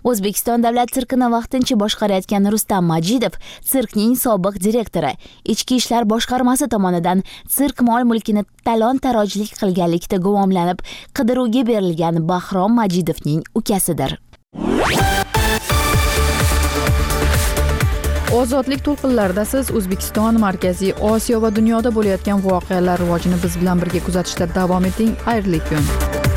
O'zbekiston davlat sirkini vaqtincha boshqarayotgan Rustam Majidov sirkning sobiq direktori, ichki ishlar boshqarmasi tomonidan sirk mol-mulkini talon-tarojlik qilganlikda gumonlanib, qidiruvga berilgan Bahrom Majidovning ukasidir. Ozodlik to'lqinlarida siz O'zbekiston, Markaziy Osiyo va dunyoda bo'layotgan voqealar rivojini biz bilan birga kuzatishda davom eting. Xayrli kun.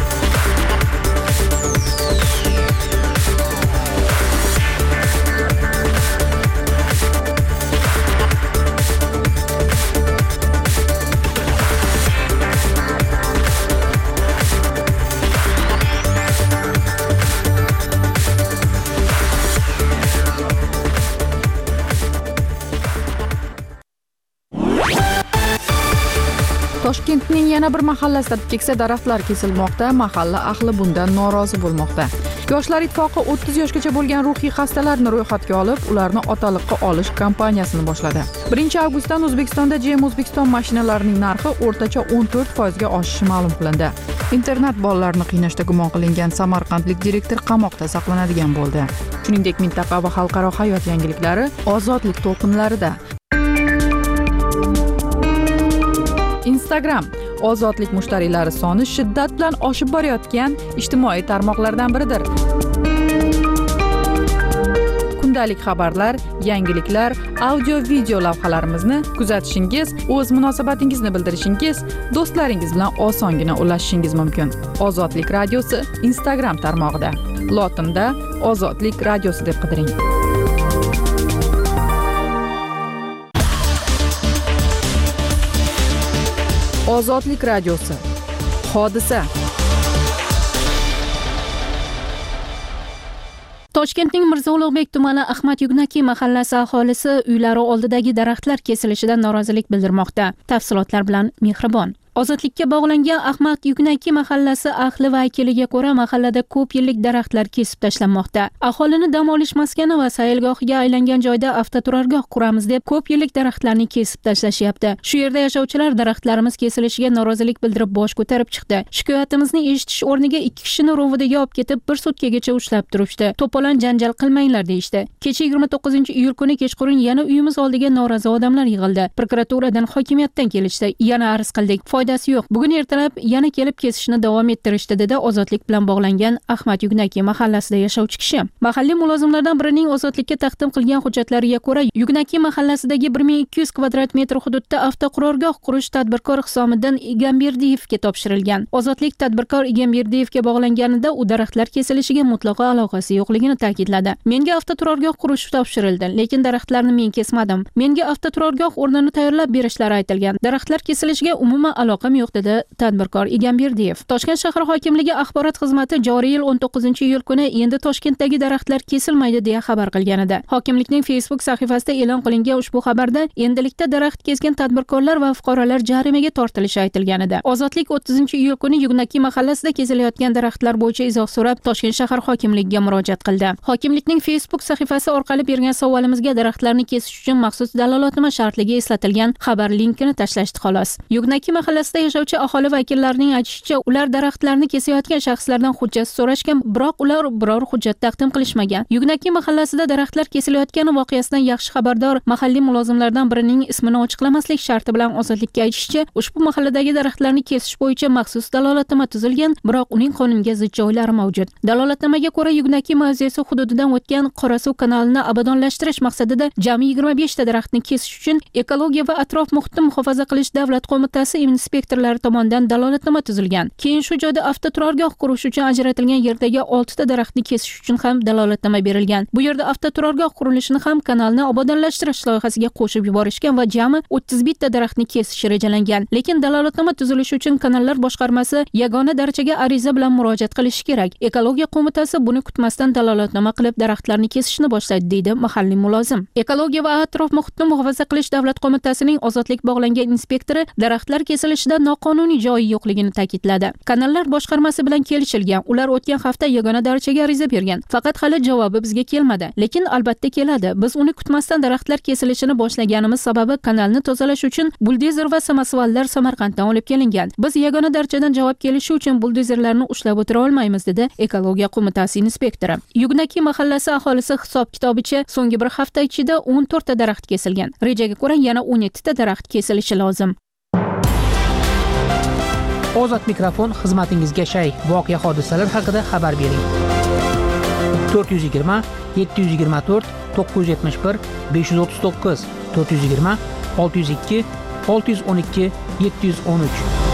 Toshkentning yana bir mahallasida keksa daraxtlar kesilmoqda. Mahalla ahli bundan norozi bo'lmoqda. Yoshlar ittifoqi 30 yoshgacha bo'lgan ruhiy xastalarni ro'yxatga olib, ularni otaliqqa olish kampaniyasini boshladi. 1-avgustdan O'zbekistonda GM O'zbekiston mashinalarining narxi o'rtacha 14% ga oshishi ma'lum qilindi. Internet bolalarni qiynashda gumon qilingan samarqandlik direktor qamoqda saqlanadigan bo'ldi. Shuningdek, mintaqa va xalqaro hayot yangiliklari ozodlik to'lqinlarida. Instagram ozodlik mushtariylari soni shiddat bilan oshib borayotgan ijtimoiy tarmoqlardan biridir. Kundalik xabarlar, yangiliklar, audio-video lavhalarimizni kuzatishingiz, o'z munosabatingizni bildirishingiz, do'stlaringiz bilan osongina ulashishingiz mumkin. Ozodlik radiosi Instagram tarmog'ida. Lotinda Ozodlik radiosi deb qidiring. Ozodlik radiosi. Hodisa. Toshkentning Mirzo Ulug'bek tumani Ahmad Yugnaki mahallasi aholisi uylari oldidagi daraxtlar kesilishidan norozilik bildirmoqda. Tafsilotlar bilan Mehribon. Ozodlikka bog'langan Ahmad Yugnaki mahallasi ahli vakiliga ko'ra, mahallada ko'p yillik daraxtlar kesib tashlanmoqda. Aholini dam olish maskani va sayilgohiga aylangan joyda avtoturargoh quramiz deb ko'p yillik daraxtlarni kesib tashlashyapti. Shu yerda yashovchilar daraxtlarimiz kesilishiga norozilik bildirib bosh ko'tarib chiqdi. Shikoyatimizni eshitish o'rniga 2 kishini rovidaga olib ketib 1 sutkagacha ushlab turishdi. To'polon janjal qilmanglar deyishdi. Kecha 29-iyul kuni kechqurun yana uyimiz oldiga norozi odamlar yig'ildi. Prokuraturadan, hokimiyatdan kelishdi. Yana arz qildik. Foydasi yo'q. Bugun ertalab yana kelib kesishni davom ettirishdi, dedi ozodlik bilan bog'langan Ahmad Yugnaki mahallasida yashovchi kishi. Mahalliy mulozimlardan birining ozodlikka taqdim qilgan hujjatlariga ko'ra, Yugnaki mahallasidagi 1200 kvadrat metr hududda avtoqurorgoh qurish tadbirkor Hisomiddin Egamberdiyevga topshirilgan. Ozodlik tadbirkor Egamberdiyevga bog'langanida u daraxtlar kesilishiga mutlaqo aloqasi yo'qligini ta'kidladi. Menga avtoturargoh qurish topshirildi, lekin daraxtlarni men kesmadim. Menga avtoturargoh o'rnini tayyorlab berishlari aytilgan. Daraxtlar kesilishiga umuman aloqam yo'q, dedi tadbirkor Egamberdiyev. Toshkent shahar hokimligi axborot xizmati joriy yil 19-iyul kuni endi Toshkentdagi daraxtlar kesilmaydi deya xabar qilgan edi. Hokimlikning Facebook sahifasida e'lon qilingan ushbu xabarda endilikda daraxt kesgan tadbirkorlar va fuqarolar jarimaga tortilishi aytilgan edi. Ozodlik 30-iyul kuni Yugnaki mahallasida kesilayotgan daraxtlar bo'yicha izoh so'rab Toshkent shahar hokimligiga murojaat qildi. Hokimlikning Facebook sahifasi orqali bergan savolimizga daraxtlarni kesish uchun maxsus dalolatnoma shartligi eslatilgan xabar linkini tashlashdi xolos. Yugnaki mahallasida yashovchi aholi vakillarining aytishicha, ular daraxtlarni kesayotgan shaxslardan hujjat so'rashgan, biroq ular biror hujjat taqdim qilishmagan. Yugnaki mahallasida daraxtlar kesilayotgani voqeasidan yaxshi xabardor mahalliy mulozimlardan birining ismini ochiqlamaslik sharti bilan ozodlikka aytishicha, ushbu mahalladagi daraxtlarni kesish bo'yicha maxsus dalolatnoma tuzilgan, biroq uning qonunga zid joylari mavjud. Dalolatnomaga ko'ra, Yugnaki mavzesi hududidan o'tgan Qorasuv kanalini obodonlashtirish maqsadida jami 25 ta daraxtni kesish uchun Ekologiya va atrof muhitni muhofaza qilish davlat qo'mitasi inspektorlari tomonidan dalolatnoma tuzilgan. Keyin shu joyda avtoturargoh qurish uchun ajratilgan yerdagi 6 ta daraxtni kesish uchun ham dalolatnoma berilgan. Bu yerda avtoturargoh qurilishini ham kanalni obodonlashtirish loyihasiga qo'shib yuborishgan va jami 31 ta daraxtni kesish rejalangan. Lekin dalolatnoma tuzilishi uchun kanallar boshqarmasi yagona darajaga ariza bilan murojaat qilishi kerak. Ekologiya qo'mitasi buni kutmasdan dalolatnoma qilib daraxtlarni kesishni boshlaydi, deydi mahalliy mulozim. Ekologiya va atrof muhitni muhofaza qilish davlat qo'mitasining ozodlik bog'langan inspektori daraxtlar kesilishi kesilishida noqonuniy joyi yo'qligini ta'kidladi. Kanallar boshqarmasi bilan kelishilgan. Ular o'tgan hafta yagona darchaga ariza bergan. Faqat hali javobi bizga kelmadi. Lekin albatta keladi. Biz uni kutmasdan daraxtlar kesilishini boshlaganimiz sababi kanalni tozalash uchun buldozer va samosvallar Samarqanddan olib kelingan. Biz yagona darchadan javob kelishi uchun buldozerlarni ushlab o'tira olmaymiz, dedi Ekologiya qo'mitasi inspektori. Yugnaki mahallasi aholisi hisob-kitobicha so'nggi bir hafta ichida 14 ta daraxt kesilgan. Rejaga ko'ra yana 17 ta daraxt kesilishi lozim. Ozod mikrofon xizmatingizga shay. Voqea hodisalar haqida xabar bering. 420 724 971 539 420 602 612 713.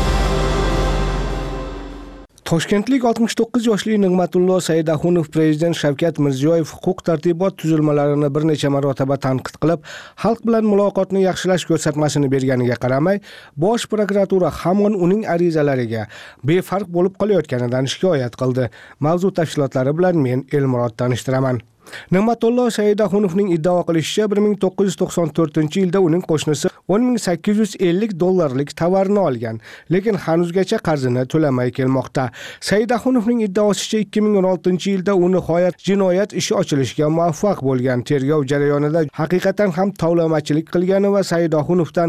Toshkentlik 69 yoshli Nig'matullo Saidaxunov prezident Shavkat Mirziyoyev huquq-tartibot tuzilmalarini bir necha marotaba tanqid qilib, xalq bilan muloqotni yaxshilash ko'rsatmasini berganiga qaramay, Bosh prokuratura hamon uning arizalariga befarq bo'lib qolayotganidan shikoyat qildi. Mavzu tafsilotlari bilan men Elmurod tanishtiraman. Nig'matullo Saidaxunovning iddao qilishicha 1994-yilda uning qo'shnisi $10,850 tovarni olgan, lekin hanuzgacha qarzini to'lamay kelmoqda. Saidaxunovning iddaosicha 2016-yilda u nihoyat jinoyat ishi ochilishiga muvaffaq bo'lgan. Tergov jarayonida haqiqatan ham tovlamachilik qilgani va Saidaxunovdan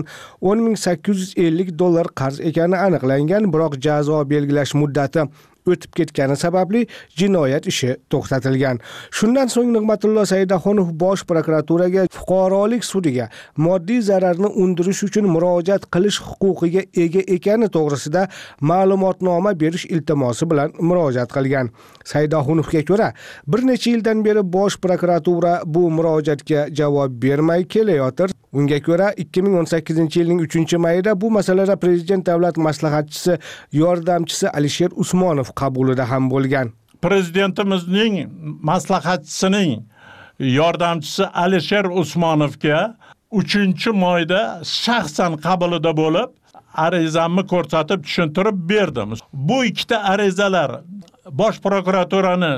$10,850 qarz ekani aniqlangan, biroq jazo belgilash muddati o'tib ketgani sababli jinoyat ishi to'xtatilgan. Shundan so'ng Nig'matullo Saidaxunov Bosh prokuraturaga fuqarolik sudiga moddiy zararni undirish uchun murojaat qilish huquqiga ega ekani to'g'risida ma'lumotnoma berish iltimosi bilan murojaat qilgan. Saidaxunovga ko'ra, bir necha yildan beri Bosh prokuratura bu murojaatga javob bermay kelayotir. Unga ko'ra 2018-yilning 3-mayida bu masalada prezident davlat maslahatchisi yordamchisi Alisher Usmonov qabulida ham bo'lgan. Prezidentimizning maslahatchisining yordamchisi Alisher Usmonovga 3-mayda shaxsan qabulida bo'lib, arizamni ko'rsatib tushuntirib berdim. Bu ikkita arizalar Bosh prokuraturani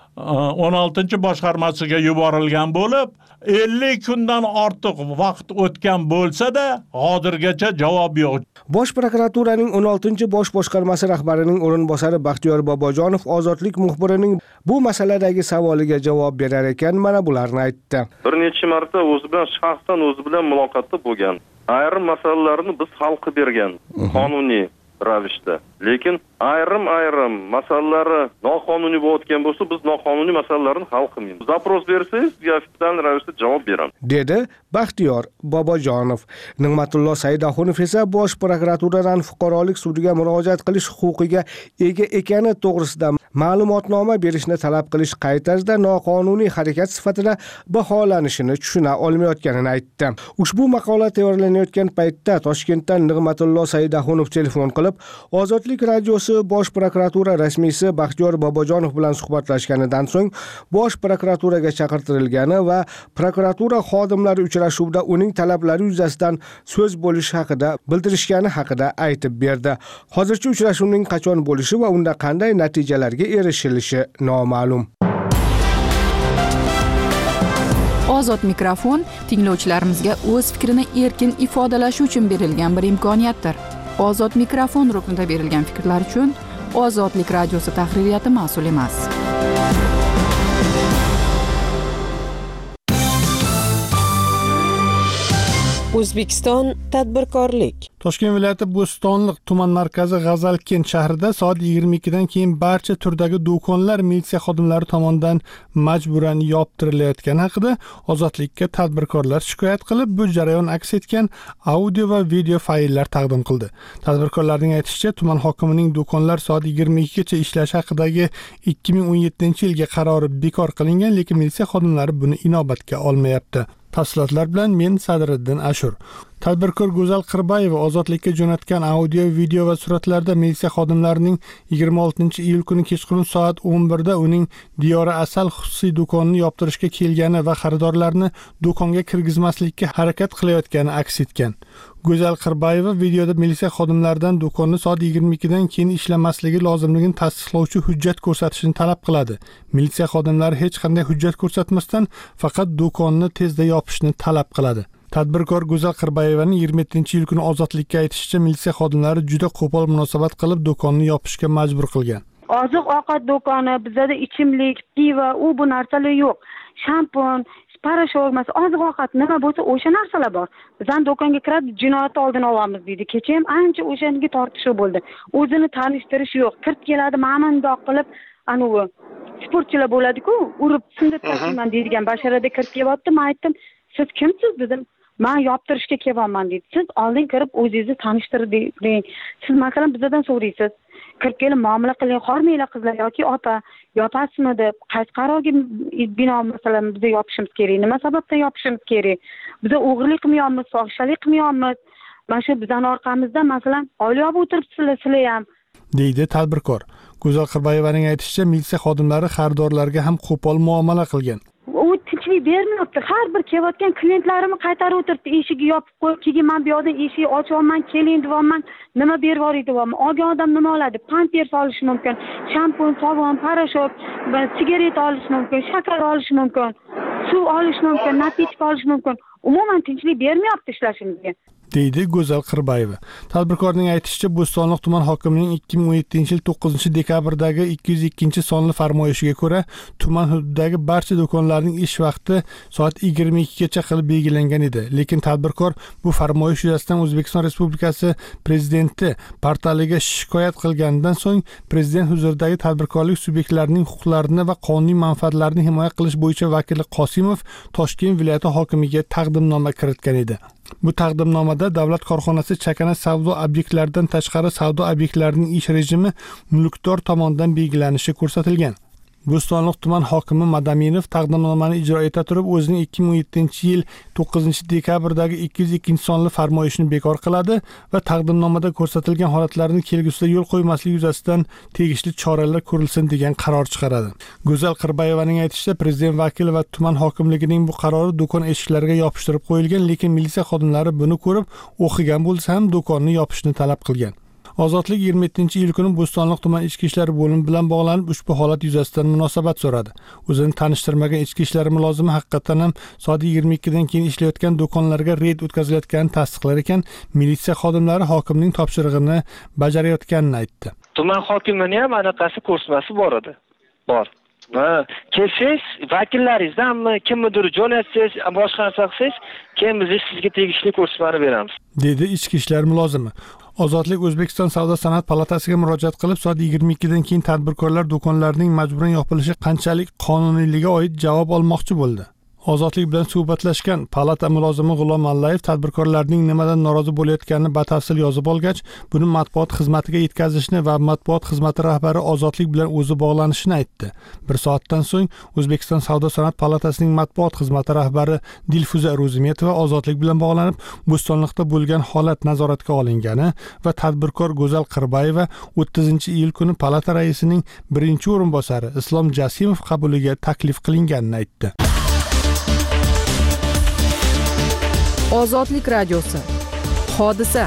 16-boshqarmasiga yuborilgan bo'lib, 50 kundan ortiq vaqt o'tgan bo'lsa-da, hozirgacha javob yo'q. Bosh prokuraturaning 16-bosh boshqarmasi rahbarining o'rinbosari Baxtiyor Bobojonov Ozodlik muxbirining bu masaladagi savoliga javob berar ekan, mana bularni aytdi. Bir necha marta o'zi bilan shaxsan o'zi bilan muloqotda bo'lgan. Ayrim masalalarni biz hal qilib bergan, qonuniy ravishda. Lekin ayrim masalalari noqonuniy bo'layotgan bo'lsa, biz noqonuniy masalalarni hal qilmaymiz. Zapros bersangiz, ofitsial ravishda javob beraman, dedi Baxtiyor Bobojonov. Nig'matullo Saidaxunov esa Bosh prokuraturadan fuqarolik sudiga murojaat qilish huquqiga ega ekani to'g'risida ma'lumotnoma berishni talab qilish qay tarzda noqonuniy harakat sifatida baholanishini tushuna olmayotganini aytdi. Ushbu maqola tayyorlanayotgan paytda Toshkentdan Nig'matullo Saidaxunov telefon qilib, Ozodlik radiosi Bosh prokuratura rasmiysi Baxtiyor Bobojonov bilan suhbatlashganidan so'ng Bosh prokuraturaga chaqirtirilgani va prokuratura xodimlari uchrashuvda uning talablari yuzasidan so'z bo'lishi haqida bildirishgani haqida aytib berdi. Hozircha uchrashuvning qachon bo'lishi va unda qanday natijalarga erishilishi noma'lum. Ozod mikrofon tinglovchilarimizga o'z fikrini erkin ifodalashi uchun berilgan bir imkoniyatdir. Ozod mikrofon ruknida berilgan fikrlar uchun Ozodlik radiosi tahririyati mas'ul emas. O'zbekiston tadbirkorlik. Toshkent viloyati Bo'stonliq tuman markazi G'azalkent shahrida soat 22 dan keyin barcha turdagi do'konlar militsiya xodimlari tomonidan majburan yoptirilayotgani haqida Ozodlikka tadbirkorlar shikoyat qilib, bu jarayon aks etgan audio va video fayllar taqdim qildi. Tadbirkorlarning aytishicha, tuman hokimining do'konlar soat 22 gacha ishlashi haqidagi 2017-yilga qarori bekor qilingan, lekin militsiya xodimlari buni inobatga olmayapti. Tafsilotlar bilan men Sadriddin Ashur. Tadbirkor Go'zal Qirbayeva Ozodlikka jo'natgan audio, video va suratlarda militsiya xodimlarining 26-iyul kuni kechqurun soat 11 da uning Diyora Asal xususiy do'konini yoptirishga kelgani va xaridorlarni do'konga kirgizmaslikka harakat qilayotgani aks etgan. Go'zal Qirbayeva videoda militsiya xodimlaridan do'konni soat 22 dan keyin ishlamasligi lozimligini tasdiqlovchi hujjat ko'rsatishni talab qiladi. Militsiya xodimlari hech qanday hujjat ko'rsatmasdan faqat do'konni tezda yopishni talab qiladi. Tadbirkor Go'zal Qirbayevaning 27-iyul kuni ozodlikka aytishicha, militsiya xodimlari juda qo'pol munosabat qilib do'konni yopishga majbur qilgan. Oziq ovqat do'koni, bizda ichimlik, pivo, bu narsalar yo'q. Shampun, parashok, oziq ovqat nima bo'lsa o'sha narsalar bor. Bizdan do'konga kirib jinoyatni oldini olamiz deydi. Kecha ham ancha o'shanga tortishuv bo'ldi. O'zini tanishtirish yo'q. Kirib keladi, ma'mandoq qilib, anavi sportchilar bo'ladi-ku, urib sindirib tashlayman deydigan basharada kirib kelyapti. Men aytdim, siz kimsiz dedim. Men yoptirishga kelyapman dedi. Siz oldin kirib o'zingizni tanishtiring. Siz masalan bizdan so'raysiz. Kirib kelib muomala qiling, xormanglar qizlar yoki opa, yopasizmi deb, qaysi qarorga binoan masalan biz yopishimiz kerak, nima sababdan yopishimiz kerak? Biz o'g'irlik qilmayapmiz, fohishalik qilmayapmiz. Mana shu bizdan orqamizda masalan oila olib o'tiribsizlar sizlar ham, deydi tadbirkor. Go'zal Qirbayevaning aytishicha, militsiya xodimlari xaridorlarga ham qo'pol muomala qilgan. U tinchlik bermayapti. Har bir kelayotgan klientlarimni qaytarib o'tiribdi, eshigi yopib qo'yib, keyin men bu yoqdan eshik ochyapman, keling deyapman, nima berib yuboring deyapman. Olgan odam nima oladi? Pampers olishi mumkin, shampun, sovun, parashok, sigaret olishi mumkin, shakar olishi mumkin, suv olishi mumkin, napitik olishi mumkin. Umuman tinchlik bermayapti ishlashimizga, deydi Go'zal Qirbayeva. Tadbirkorning aytishicha, Bo'stonliq tuman hokimining 2017-yil 9-dekabrdagi 202-sonli farmoyishiga ko'ra, tuman hududidagi barcha do'konlarning ish vaqti soat 22 gacha qilib belgilangan edi. Lekin tadbirkor bu farmoyish yuzasidan O'zbekiston Respublikasi Prezidenti portaliga shikoyat qilganidan so'ng, Prezident huzuridagi tadbirkorlik subyektlarining huquqlarini va qonuniy manfaatlarini himoya qilish bo'yicha vakili Qosimov Toshkent viloyati hokimiga taqdimnoma kiritgan edi. Bu taqdimnomada davlat korxonasi chakana savdo obyektlaridan tashqari savdo obyektlarining ish rejimi mulkdor tomonidan belgilanishi ko'rsatilgan. Bo'stonliq tuman hokimi Madaminov taqdimnomani ijro eta turib, o'zining 2017-yil 9-dekabrdagi 202-sonli farmoyishini bekor qiladi va taqdimnomada ko'rsatilgan holatlarni kelgusida yo'l qo'ymaslik yuzasidan tegishli choralar ko'rilsin degan qaror chiqaradi. Go'zal Qirbayevaning aytishicha, prezident vakili va tuman hokimligining bu qarori do'kon eshiklariga yopishtirib qo'yilgan, lekin militsiya xodimlari buni ko'rib, o'qigan bo'lsa ham do'konni yopishni talab qilgan. Ozodlik 27-iyul kuni Bo'stonliq tuman ichki ishlar bo'limi bilan bog'lanib ushbu holat yuzasidan munosabat so'radi. O'zini tanishtirmagan ichki ishlar mulozimi haqiqatan ham soat 22 dan keyin ishlayotgan do'konlarga reyd o'tkazilayotganini tasdiqlar ekan, militsiya xodimlari hokimning topshirig'ini bajarayotganini aytdi. Tuman hokimining ham anaqasi ko'rsatmasi bor edi. Bor. Kelsangiz, vakillaringizdanmi, kimnidir jo'natsangiz, boshqa narsa qilsangiz, keyin biz sizga tegishli ko'rsatmani beramiz, dedi ichki ishlar mulozimi. Ozodlik O'zbekiston Savdo-sanoat palatasiga murojaat qilib, soat 22 dan keyin tadbirkorlar do'konlarining majburan yopilishi qanchalik qonuniyligiga oid javob olmoqchi bo'ldi. Ozodlik bilan suhbatlashgan palata mulozimi G'ulom Allayev tadbirkorlarning nimadan norozi bo'layotganini batafsil yozib olgach, buni matbuot xizmatiga yetkazishni va matbuot xizmati rahbari Ozodlik bilan o'zi bog'lanishini aytdi. Bir soatdan so'ng O'zbekiston Savdo-sanoat palatasining matbuot xizmati rahbari Dilfuza Ro'zimetova Ozodlik bilan bog'lanib, Bo'stonliqda bo'lgan holat nazoratga olingani va tadbirkor Go'zal Qirbayeva 30-iyul kuni palata raisining birinchi o'rinbosari Islom Jasimov qabuliga taklif qilinganini aytdi. Ozodlik radiosi. Hodisa.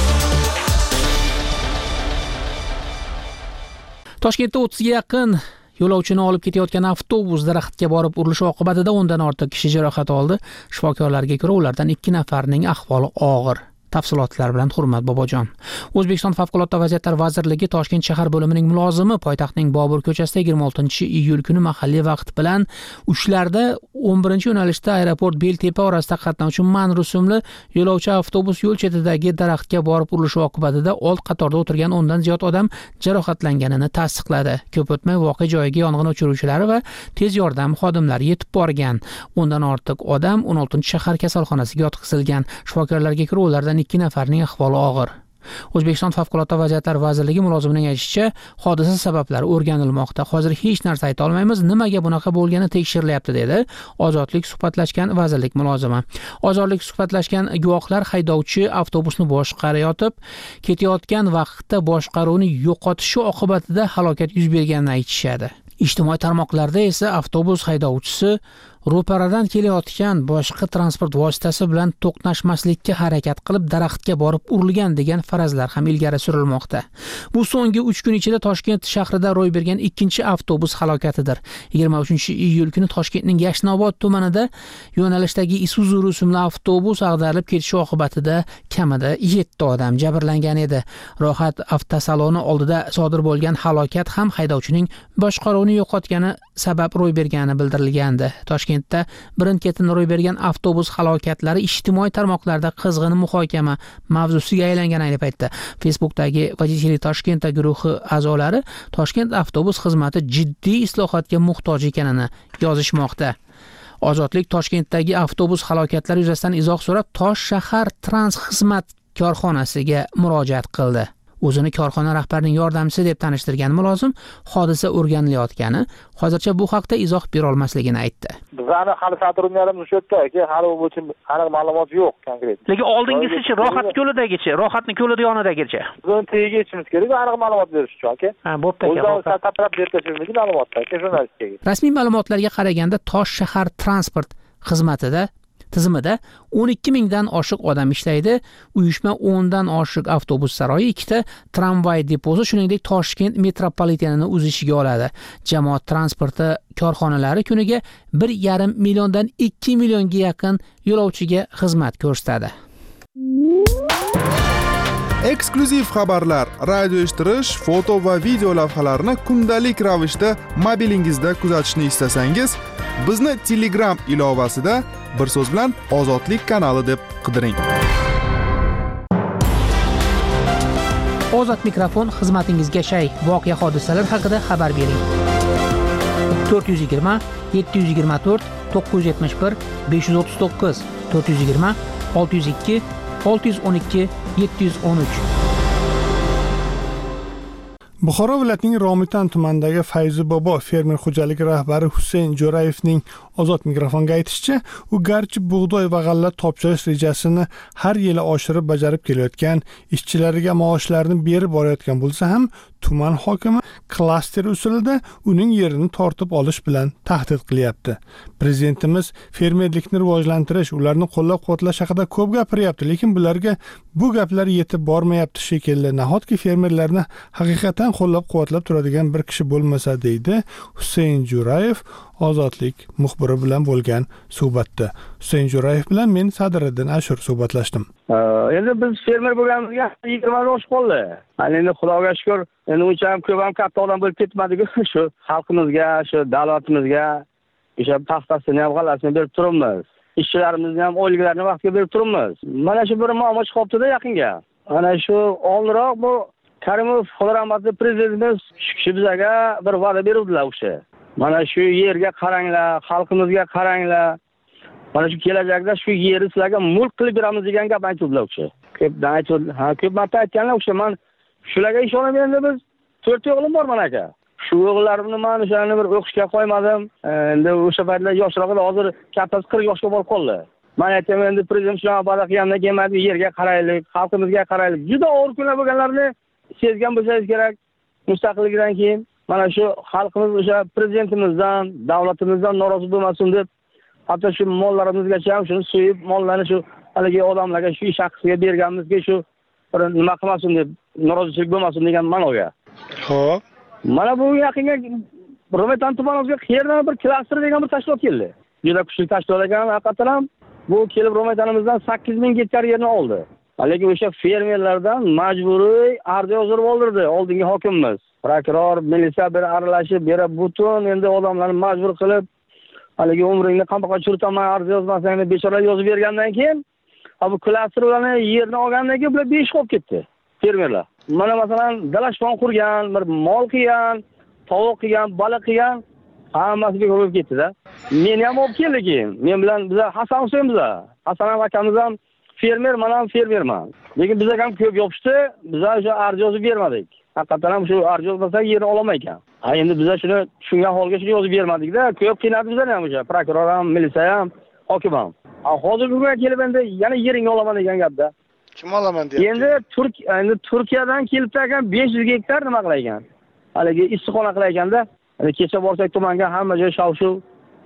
Toshkentda 30 ga yaqin yo'lovchini olib ketayotgan avtobus daraxtga borib urilishi oqibatida 10 dan ortiq kishi jarohat oldi. Shifokorlarga ko'ra, ulardan 2 nafarining ahvoli og'ir. Tafsilotlar bilan Hurmat Bobojon. O'zbekiston Favqulodda vaziyatlar vazirligi Toshkent shahar bo'limining mulozimi poytaxtning Bobur ko'chasida 26-iyul kuni mahalliy vaqt bilan uchlarda 11-yo'nalishda aeroport Beltepa orasida qatnovchi man rusumli yo'lovchi avtobus yo'l chetidagi daraxtga borib urilishi oqibatida old qatorda o'tirgan 10 dan ziyod odam jarohatlanganini tasdiqladi. Ko'p o'tmay voqea joyiga yong'in o'chiruvchilari va tez yordam xodimlari yetib borgan. 10 dan ortiq odam 16-shahar kasalxonasiga yotqizilgan. Shifokorlarga ko'ra, ulardan 2 nafarning ahvoli og'ir. O'zbekiston Favqulodda vaziyatlar vazirligi mulozimining aytishicha, hodisa sabablari o'rganilmoqda. Hozir hech narsa ayta olmaymiz, nimaga bunaqa bo'lgani tekshirilyapti, dedi Ozodlik suhbatlashgan vazirlik mulozimi. Ozodlik suhbatlashgan guvohlar haydovchi avtobusni boshqarayotib, ketayotgan vaqtda boshqaruvni yo'qotishi oqibatida halokat yuz berganini aytishadi. Ijtimoiy tarmoqlarda esa avtobus haydovchisi ro'paradan kelayotgan boshqa transport vositasi bilan to'qnashmaslikka harakat qilib daraxtga borib urilgan degan farazlar ham ilgari surilmoqda. Bu so'nggi 3 kun ichida Toshkent shahrida ro'y bergan ikkinchi avtobus halokatidir. 23-iyul kuni Toshkentning Yashnobod tumanida yo'nalishdagi Isuzu rusumli avtobus ag'darilib ketishi oqibatida kamida 7 odam jabrlangan edi. Rohat avtosaloni oldida sodir bo'lgan halokat ham haydovchining boshqaruvni yo'qotgani sabab ro'y bergani bildirilgandi. Toshkentda birin-ketin ro'y bergan avtobus halokatlari ijtimoiy tarmoqlarda qizg'in muhokama mavzusiga aylangan ayni paytda. Facebookdagi Vodители Toshkenta guruhi a'zolari Toshkent avtobus xizmati jiddiy islohotga muhtoj ekanini yozishmoqda. Ozodlik Toshkentdagi avtobus halokatlari yuzasidan izoh so'rab Tosh shahar Transxizmat korxonasiga murojaat qildi. O'zini korxona rahbarining yordamchisi deb tanishtirgan mulozim hodisa o'rganilayotgani, hozircha bu haqda izoh bera olmasligini aytdi. Bizani hali sotrudniyalarimiz shu yerda, hali bu bo'yicha aniq ma'lumot yo'q konkret. Lekin oldingisi-chi, Rohat ko'lidagicha, Rohatning ko'lida yonidagicha. Bizning tagiga yetishimiz kerak, aniq ma'lumot berish uchun, aka. Ha, bo'pti aka. O'zdan tarqab berishimiz ma'lumotlar, jurnalistikaga. Rasmiy ma'lumotlarga qaraganda Tosh shahar transport xizmatida tizimida 12 mingdan oshiq odam ishlaydi. Uyushma 10 dan oshiq avtobus saroyi, 2 ta tramvay deposi, shuningdek Toshkent metropolitenini o'z ishiga oladi. Jamoat transporti korxonalari kuniga 1,5 milliondan 2 millionga yaqin yo'lovchiga xizmat ko'rsatadi. Eksklyuziv xabarlar, radio eshittirish, foto va video lavhalarni kundalik ravishda mobilingizda kuzatishni istasangiz, bizni Telegram ilovasida bir so'z bilan Ozodlik kanali deb qidiring. Ozod mikrofon xizmatingizga shay, voqea hodisalar haqida xabar bering. 420 724 971 539 420 602 612 713. Buxoro viloyatining Romitan tumanidagi Fayzi Bobo fermer xo'jaligi rahbari Husayn Jo'rayevning Ozod mikrofonga aytishicha, u garchi bug'doy va g'alla topshirish rejasini har yili oshirib bajarib kelayotgan, ishchilariga maoshlarini berib borayotgan bo'lsa ham, tuman hokimi klaster usulida uning yerini tortib olish bilan tahdid qilyapti. Prezidentimiz fermerlikni rivojlantirish, ularni qo'llab-quvvatlash haqida ko'p gapiryapti, lekin bularga bu gaplar yetib bormayapti shekilli. Nahotki fermerlarni haqiqatan qo'llab-quvvatlab turadigan bir kishi bo'lmasa, deydi Husayn Jo'rayev Ozodlik muxbiri bilan bo'lgan suhbatda. Husayn Jo'rayev bilan men Sadiriddin Ashur suhbatlashdim. Endi biz fermer bo'lganimizga 20 yil oshib qoldi. Endi Xudoga shukr, endi uncha ham ko'p ham katta odam bo'lib ketmadik. Shu xalqimizga, shu davlatimizga o'sha paxtasini ham g'allasini berib turibmiz. Ishchilarimizni ham oyliklarini vaqtga berib turibmiz. Mana shu bir muammo chiqibdi-da yaqinga. Ana shu oldinroq bu Karimov rahmatli prezidentimiz shu kishi bizga bir va'da beruvdilar o'sha. Mana shu yerga qaranglar, xalqimizga qaranglar. Mana shu kelajakda shu yerni sizlarga mulk qilib beramiz degan gap aytuvdilar o'sha. Ko'p marta aytganlar o'sha. Men shularga ishonaman, endi biz 4 o'g'lim bor mana aka. Shu o'g'illarimni men o'shani bir o'qishga qo'ymadim. Endi o'sha paytlar yoshroq edi, hozir kattasi 40 yoshga borib qoldi. Men aytaman, endi prezident shunaqa va'da qilgandan keyin men yerga qaraylik, xalqimizga qaraylik. Juda og'ir kunlar bo'lganlarni sezgan bo'lsangiz kerak. Mustaqillikdan keyin mana shu xalqimiz o'sha prezidentimizdan, davlatimizdan norozi bo'lmasin deb, hatto shu mollarimizgacha ham shuni so'yib, mollarni shu haligi odamlarga shu ish haqiga berganimizga shu bir nima qilmasin deb, norozichilik bo'lmasin degan ma'noga. Xo'p. Mana bu yaqinga Romitan tumanimizga qayerdan bir klaster degan bir tashkilot keldi. Juda kuchli tashkilot ekan, haqiqatan ham bu kelib Romitanimizdan 8000 gektar yerni oldi. Lekin o'sha fermerlardan majburiy arz yozdirib oldirdi oldingi hokimimiz. Prokuror, militsiya bir aralashib, berib butun endi odamlarni majbur qilib, haligi umringni qamoqqa chiritaman, arz yozmasang deb bechoralar yozib bergandan keyin, bu klaster ularni yerni olgandan keyin bular besh qolib ketdi fermerlar. Mana masalan, dalashpon qurgan, bir mol qilgan, tovuq qilgan, baliq qilgan, hammasi bo'lib ketdi-da. Meni ham olib keldi keyin. Men bilan biz Hasan Husaynmiz. Hasan akamiz ham fermer, men ham fermerman. Lekin bizga ham ko'p yopishdi, biz o'sha arz yozib bermadik. Haqiqatan ham shu arz yozmasa yerni ololmay ekan. Endi biz shuni tushungan holga shuni yozib bermadik-da, ko'p qiynadi bizlarni ham o'sha prokuror ham, militsiya ham, hokim ham. Hozir bugun kelib endi yana yeringni olaman degan gapda. Kim olaman deyapti? Endi Turkiyadan kelib turgan 500 gektar nima qilar ekan? Haligi issiqxona qilar ekanda, kecha borsak tumanga hamma joy shav-shuv,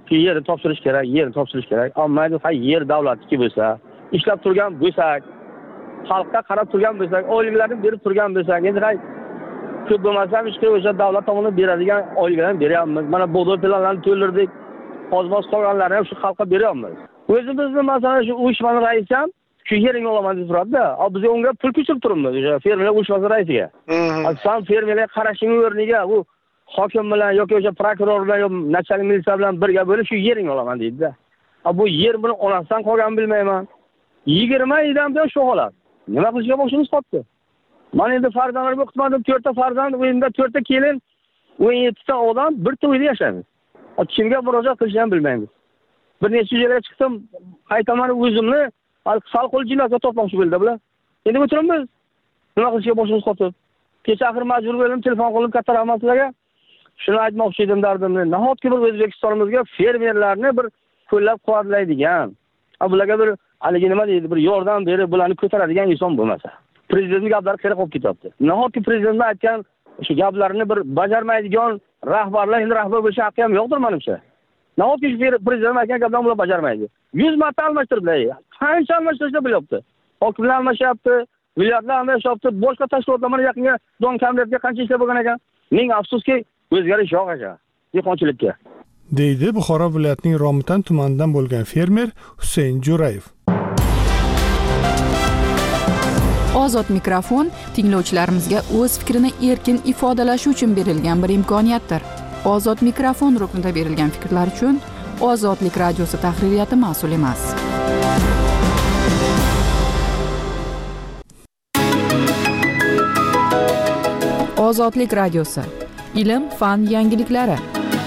shu yerni topshirish kerak. Olmaydi, yer davlatniki bo'lsa, ishlab turgan bo'lsak, xalqqa qarab turgan bo'lsak, oyliklarni berib turgan bo'lsak, endi ko'p bo'lmasa ham o'sha davlat tomonidan beradigan oyliklarni beryapmiz. Mana bug'doy planlarini to'ldirdik. Hozir qolganlarni ham shu xalqqa beryapmiz. O'zimizni masalan shu uyushmani raisi ham shu yeringni olaman deb turadi-da. Biz unga pul ko'chirib turibmiz o'sha fermerlar uyushmasi raisiga. San fermerlarga qarashing o'rniga u hokim bilan yoki o'sha prokuror bilan yoki nachalnik militsiya bilan birga bo'lib shu yeringni olaman deydi-da. Bu yer buni onasidan qolgan bilmayman. 20 yildan buyon shu holat. Nima qilishga boshimiz qotdi? Mana endi farzandlarga o'qitmadim, 4 ta farzand, endi 4 ta kelin, 17 ta odam bir to'yda yashaymiz. Kimga murojaat qilishni ham bilmaymiz. Bir necha yerga chiqdim, aytaman o'zimni sal qo'l jinazga tortmoqchi bo'ldi bular. Endi o'tiramiz. Nima qilishga boshimiz qotib. Kecha axir majbur bo'ldim, telefon qilib katta rahmat sizlarga. Shuni aytmoqchi edim dardimni. Nahotki bir O'zbekistonimizga fermerlarni bir qo'llab-quvvatlaydigan, bularga bir haligi nima deydi, bir yordam berib bularni ko'taradigan inson bo'lmasa. Prezident gaplari kerak bo'lib ketyapti. Nahotki prezidentning aytgan shu gaplarini bir bajarmaydigan rahbarlar endi rahbar bo'lish haqqi ham yo'qdir menimcha. Nahotki prezident aytgan gaplarni ular bajarmaydi. 100 marta almashtirdilar. Qancha almashtirishda bo'lyapti. Hokimlar almashyapti, viloyatlar almashyapti, boshqa tashkilotlar mana yaqinga don kamletga qancha ishlab bo'lgan ekan. Ming afsuski o'zgarish yo'q ekan dehqonchilikka. deydi Buxoro viloyatining Romitan tumanidan bo'lgan fermer Husayn Jo'rayev. Ozod mikrofon tinglovchilarimizga o'z fikrini erkin ifodalashi uchun berilgan bir imkoniyatdir. Ozod mikrofon ruknida berilgan fikrlar uchun Ozodlik radiosi tahririyati mas'ul emas. Ozodlik radiosi. Ilm, fan yangiliklari.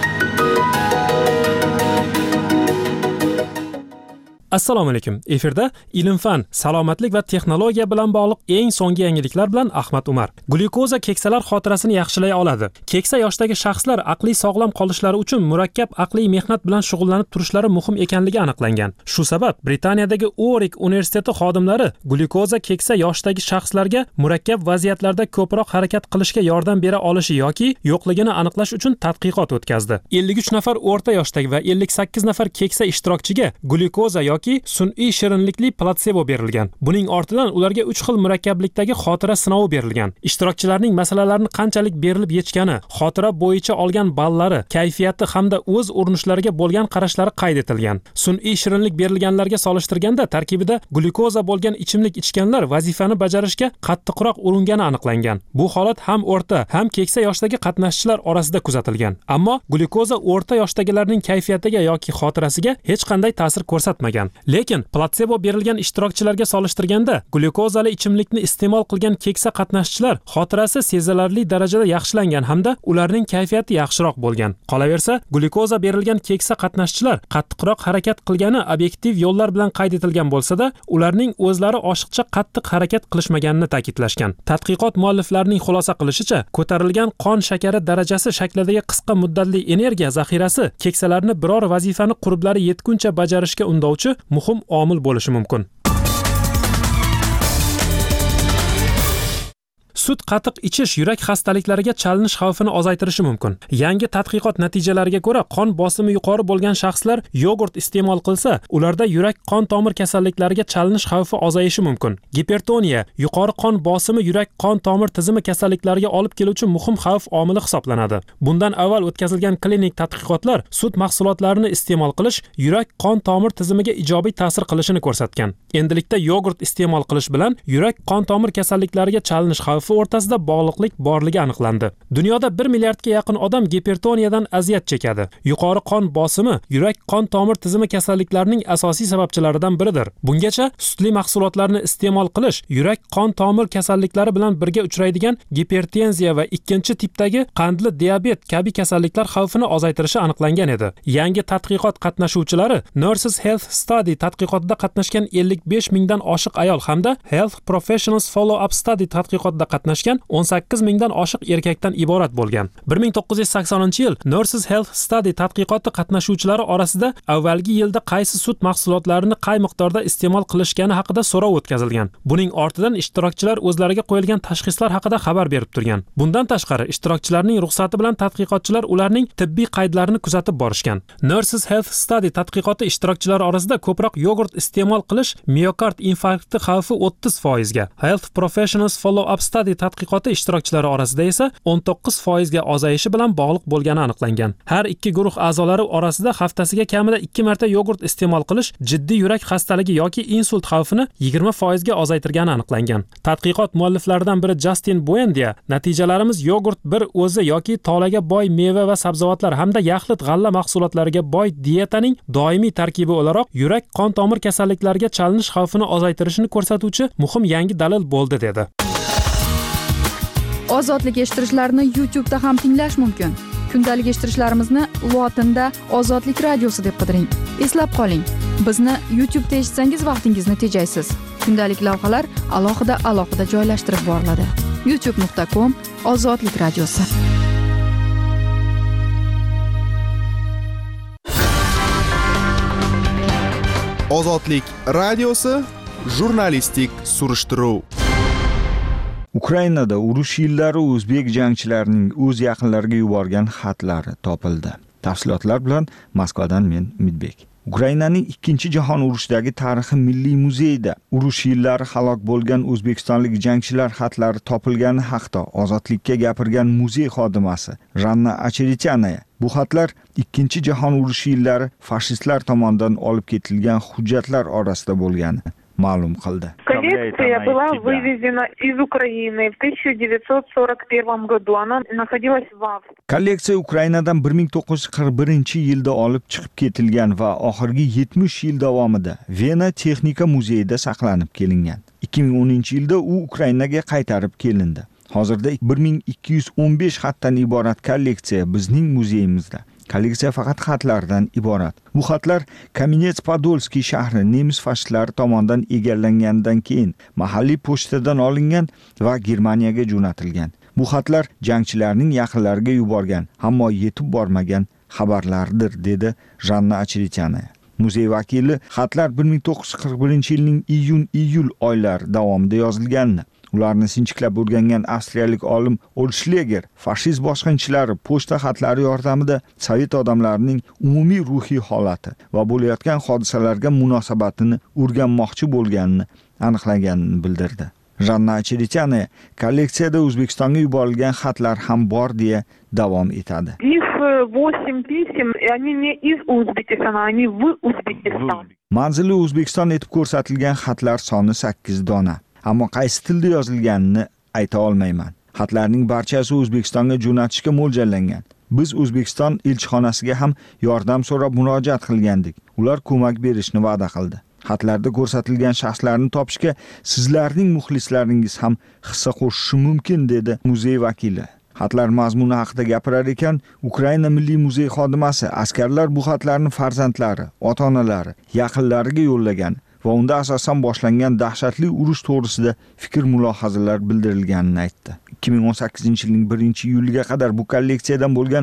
Assalomu alaykum. Efirda ilm-fan, salomatlik va texnologiya bilan bog'liq eng so'nggi yangiliklar bilan Ahmad Umar. Glyukoza keksalar xotirasini yaxshilay oladi. Keksa yoshdagi shaxslar aqliy sog'lom qolishlari uchun murakkab aqliy mehnat bilan shug'ullanib turishlari muhim ekanligi aniqlangan. Shu sabab Britaniyadagi Warwick universiteti xodimlari glyukoza keksa yoshdagi shaxslarga murakkab vaziyatlarda ko'proq harakat qilishga yordam bera olishi yoki yo'qligini aniqlash uchun tadqiqot o'tkazdi. 53 nafar o'rta yoshdagi va 58 nafar keksa ishtirokchiga glyukoza yoki sun'iy shirinlikli platsebo berilgan. Buning ortidan ularga 3 xil murakkablikdagi xotira sinovi berilgan. Ishtirokchilarning masalalarni qanchalik berilib yechgani, xotira bo'yicha olgan ballari, kayfiyati hamda o'z urinishlariga bo'lgan qarashlari qayd etilgan. Sun'iy shirinlik berilganlarga solishtirganda tarkibida glyukoza bo'lgan ichimlik ichganlar vazifani bajarishga qattiqroq uringani aniqlangan. Bu holat ham o'rta, ham keksa yoshdagi qatnashchilar orasida kuzatilgan. Ammo glyukoza o'rta yoshdagilarning kayfiyatiga yoki xotirasiga hech qanday ta'sir ko'rsatmagan. Lekin platsebo berilgan ishtirokchilarga solishtirganda glyukozali ichimlikni iste'mol qilgan keksa qatnashchilar xotirasi sezilarli darajada yaxshilangan hamda ularning kayfiyati yaxshiroq bo'lgan. Qolaversa, glyukoza berilgan keksa qatnashchilar qattiqroq harakat qilgani obyektiv yo'llar bilan qayd etilgan bo'lsa-da, ularning o'zlari oshiqcha qattiq harakat qilishmaganini ta'kidlashgan. Tadqiqot mualliflarining xulosa qilishicha, ko'tarilgan qon shakari darajasi shaklidagi qisqa muddatli energiya zaxirasi keksalarni biror vazifani qurblari yetguncha bajarishga undovchi muhim omil bo'lishi mumkin. Sut qatiq ichish yurak xastaliklariga chalinish xavfini ozaytirishi mumkin. Yangi tadqiqot natijalariga ko'ra, qon bosimi yuqori bo'lgan shaxslar yogurt iste'mol qilsa, ularda yurak qon tomir kasalliklariga chalinish xavfi ozayishi mumkin. Gipertoniya, yuqori qon bosimi yurak qon tomir tizimi kasalliklariga olib keluvchi muhim xavf omili hisoblanadi. Bundan avval o'tkazilgan klinik tadqiqotlar sut mahsulotlarini iste'mol qilish yurak qon tomir tizimiga ijobiy ta'sir qilishini ko'rsatgan. Endilikda yogurt iste'mol qilish bilan yurak qon tomir kasalliklariga chalinish xavfi o'rtasida bog'liqlik borligi aniqlandi. Dunyoda 1 milliardga yaqin odam gipertoniyadan aziyat chekadi. Yuqori qon bosimi yurak qon tomir tizimi kasalliklarining asosiy sababchilaridan biridir. Bungacha sutli mahsulotlarni iste'mol qilish yurak qon tomir kasalliklari bilan birga uchraydigan gipertenziya va ikkinchi tipdagi qandli diabet kabi kasalliklar xavfini ozaytirishi aniqlangan edi. Yangi tadqiqot qatnashuvchilari Nurses Health Study tadqiqotida qatnashgan 55 mingdan oshiq ayol hamda Health Professionals Follow-up Study tadqiqotida qatnashgan qatnashgan 18 mingdan oshiq erkakdan iborat bo'lgan. 1980-yil Nurses Health Study tadqiqoti qatnashuvchilari orasida avvalgi yilda qaysi sut mahsulotlarini qay miqdorda iste'mol qilishgani haqida so'rov o'tkazilgan. Buning ortidan ishtirokchilar o'zlariga qo'yilgan tashxislar haqida xabar berib turgan. Bundan tashqari, ishtirokchilarning ruxsati bilan tadqiqotchilar ularning tibbiy qaydlarini kuzatib borishgan. Nurses Health Study tadqiqoti ishtirokchilari orasida ko'proq yogurt iste'mol qilish miokard infarkti xavfi 30% ga, Health Professionals Follow-up Study tadqiqoti ishtirokchilari orasida esa 19% ga ozayishi bilan bog'liq bo'lgani aniqlangan. Har ikki guruh a'zolari orasida haftasiga kamida 2 marta yogurt iste'mol qilish jiddiy yurak xastaligi yoki insult xavfini 20% ga ozaytirgani aniqlangan. Tadqiqot mualliflaridan biri Justin Buendia, natijalarimiz yogurt bir o'zi yoki tolaga boy meva va sabzavotlar hamda yaxlit g'alla mahsulotlariga boy dietaning doimiy tarkibi o'laroq yurak qon tomir kasalliklariga chalinish xavfini ozaytirishini ko'rsatuvchi muhim yangi dalil bo'ldi dedi. Ozodlik eshittirishlarni YouTube da ham tinglash mumkin. Kundalik eshittirishlarimizni lotinda Ozodlik radiosi deb qidiring. Eslab qoling, bizni YouTube da eshitsangiz vaqtingizni tejaysiz. Kundalik lavhalar alohida joylashtirib boriladi. youtube.com/Ozodlik radiosi. Ozodlik radiosi jurnalistik surishtiruv. Ukrainada urush yillari o'zbek jangchilarining o'z yaqinlariga yuborgan xatlari topildi. Tafsilotlar bilan Moskvadan men Umidbek. Ukrainaning 2-jahon urushidagi tarixi milliy muzeyida urush yillari halok bo'lgan o'zbekistonlik jangchilar xatlari topilgani haqida ozodlikka gapirgan muzey xodimasi Janna Acherityana bu xatlar 2-jahon urushi yillari fashistlar tomonidan olib ketilgan hujjatlar orasida bo'lgani ma'lum qildi. Коллекция была вывезена из Украины в 1941 году. Она находилась в Австрии. Kolleksiya Ukrainadan 1941-yilda olib chiqib ketilgan va oxirgi 70 yil davomida Vena Texnika muzeyida saqlanib kelingan. 2010-yilda u Ukrainaga qaytarib kelindi. Hozirda 1215 xatdan iborat kolleksiya bizning muzeyimizda. Kolleksiya faqat xatlardan iborat. Bu xatlar Kamenets-Podolskiy shahri nemis fashistlari tomonidan egallangandan keyin mahalliy pochtadan olingan va Germaniyaga jo'natilgan. Bu xatlar jangchilarning yaqinlariga yuborgan, ammo yetib bormagan xabarlardir, dedi Janna Acherityana. Muzey vakili xatlar 1941-yilning iyun-iyul oylari davomida yozilganini, ularni sinchiklab o'rgangan avstriyalik olim Olschleger fashist bosqinchilari pochta xatlari yordamida sovet odamlarining umumiy ruhiy holati va bo'layotgan hodisalarga munosabatini o'rganmoqchi bo'lganini aniqlaganini bildirdi. Janna Acherityana kolleksiyada O'zbekistonga yuborilgan xatlar ham bor deya davom etadi. Их 8 писем, и они не из Узбекистана, они в Узбекистан. Manzili O'zbekiston etib ko'rsatilgan xatlar soni 8 dona. Ammo qaysi tilda yozilganini ayta olmayman. Xatlarning barchasi O'zbekistonga jo'natishga mo'ljallangan. Biz O'zbekiston elchixonasiga ham yordam so'rab murojaat qilgandik. Ular ko'mak berishni va'da qildi. Xatlarda ko'rsatilgan shaxslarni topishga sizlarning muxlislaringiz ham hissa qo'shishi mumkin, dedi muzey vakili. Xatlar mazmuni haqida gapirar ekan, Ukraina Milliy muzey xodimasi askarlar bu xatlarni farzandlari, ota-onalari, yaqinlariga yo'llagan va unda asosan boshlangan dahshatli urush to'g'risida fikr-mulohazalar bildirilganini aytdi. 2018-yilning 1-iyuliga qadar bu kolleksiyadan bo'lgan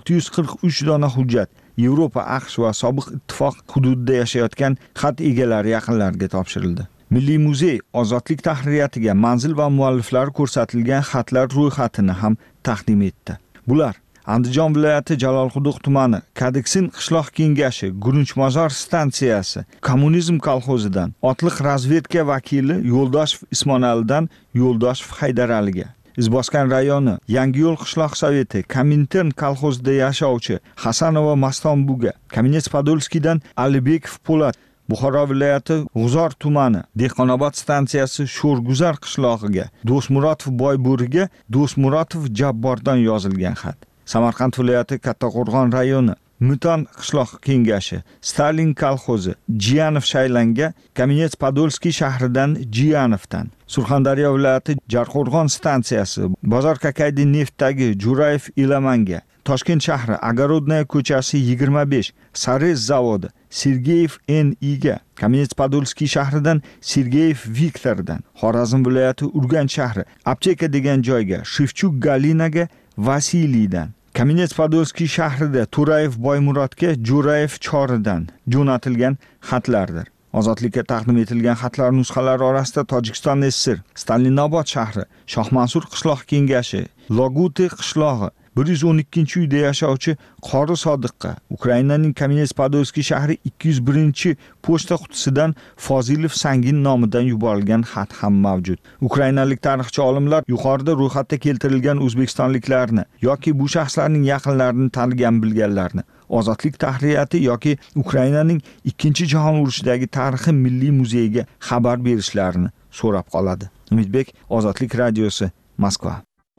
643 dona hujjat Yevropa, AQSh va sobiq ittifoq hududida yashayotgan xat egalari yaqinlariga topshirildi. Milliy muzey ozodlik tahririyatiga manzil va mualliflari ko'rsatilgan xatlar ro'yxatini ham taqdim etdi. Bular Andijon viloyati Jalolquduq tumani Kadiksin qishloq kengashi Gurunchmozor stansiyasi Kommunizm kolxozidan Otliq razvedka vakili Yo'ldoshev Ismonalidan Yo'ldoshev Haydaraliga, Izboskan rayoni Yangiyo'l qishloq soveti Komintern kolxozida yashovchi Hasanova Mastonbuga, Kamenets-Podolskiydan Alibekov Po'lat, Buxoro viloyati G'uzor tumani Dehqonobod stansiyasi Sho'rguzar qishlog'iga Do'stmurodov Boybo'riga Do'stmurodov Jabbordan yozilgan xat. Samarqand viloyati Kattaqo'rg'on rayoni Muton qishloq kengashi Stalin kolxozi Jiyanov Shaylanga Kamenets-Podolskiy shahridan Jiyanovdan, Surxondaryo viloyati Jarqo'rg'on stansiyasi Bozor Kakaydi neftdagi Jurayev Ilamanga, Toshkent shahri Ogorodnaya ko'chasi 25, Sarez zavodi Sergeyev N.I.ga, Kamenets-Podolskiy shahridan Sergeyev Viktordan, Xorazm viloyati Urganch shahri Apcheka degan joyga Shevchuk Galinaga Vasiliydan, Kamenets-Podolskiy shahrida To'rayev Boymurodga Jo'rayev Choridan jo'natilgan xatlardir. Ozodlikka taqdim etilgan xatlar nusxalari orasida Tojikiston SSR, Stalinobod shahri, Shohmansur qishloq kengashi, Loguti qishlog'i, 112-uyda yashovchi Qori Sodiqqa, Ukrainaning Kamenets-Podolskiy shahri 201-pochta qutisidan Fozilov Sangin nomidan yuborilgan xat ham mavjud. Ukrainalik tarixchi olimlar yuqorida ro'yxatda keltirilgan o'zbekistonliklarni yoki bu shaxslarning yaqinlarini tanigan bilganlarni Ozodlik tahriyati yoki Ukrainaning 2-jahon urushidagi tarixi milliy muzeyiga xabar berishlarini so'rab qoladi. Umidbek, Ozodlik radiosi, Moskva.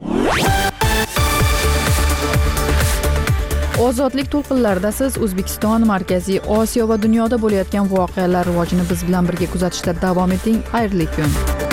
Ozodlik to'lqinlarida siz O'zbekiston, Markaziy Osiyo va dunyoda bo'layotgan voqealar rivojini biz bilan birga kuzatishda davom eting. Xayrli kun.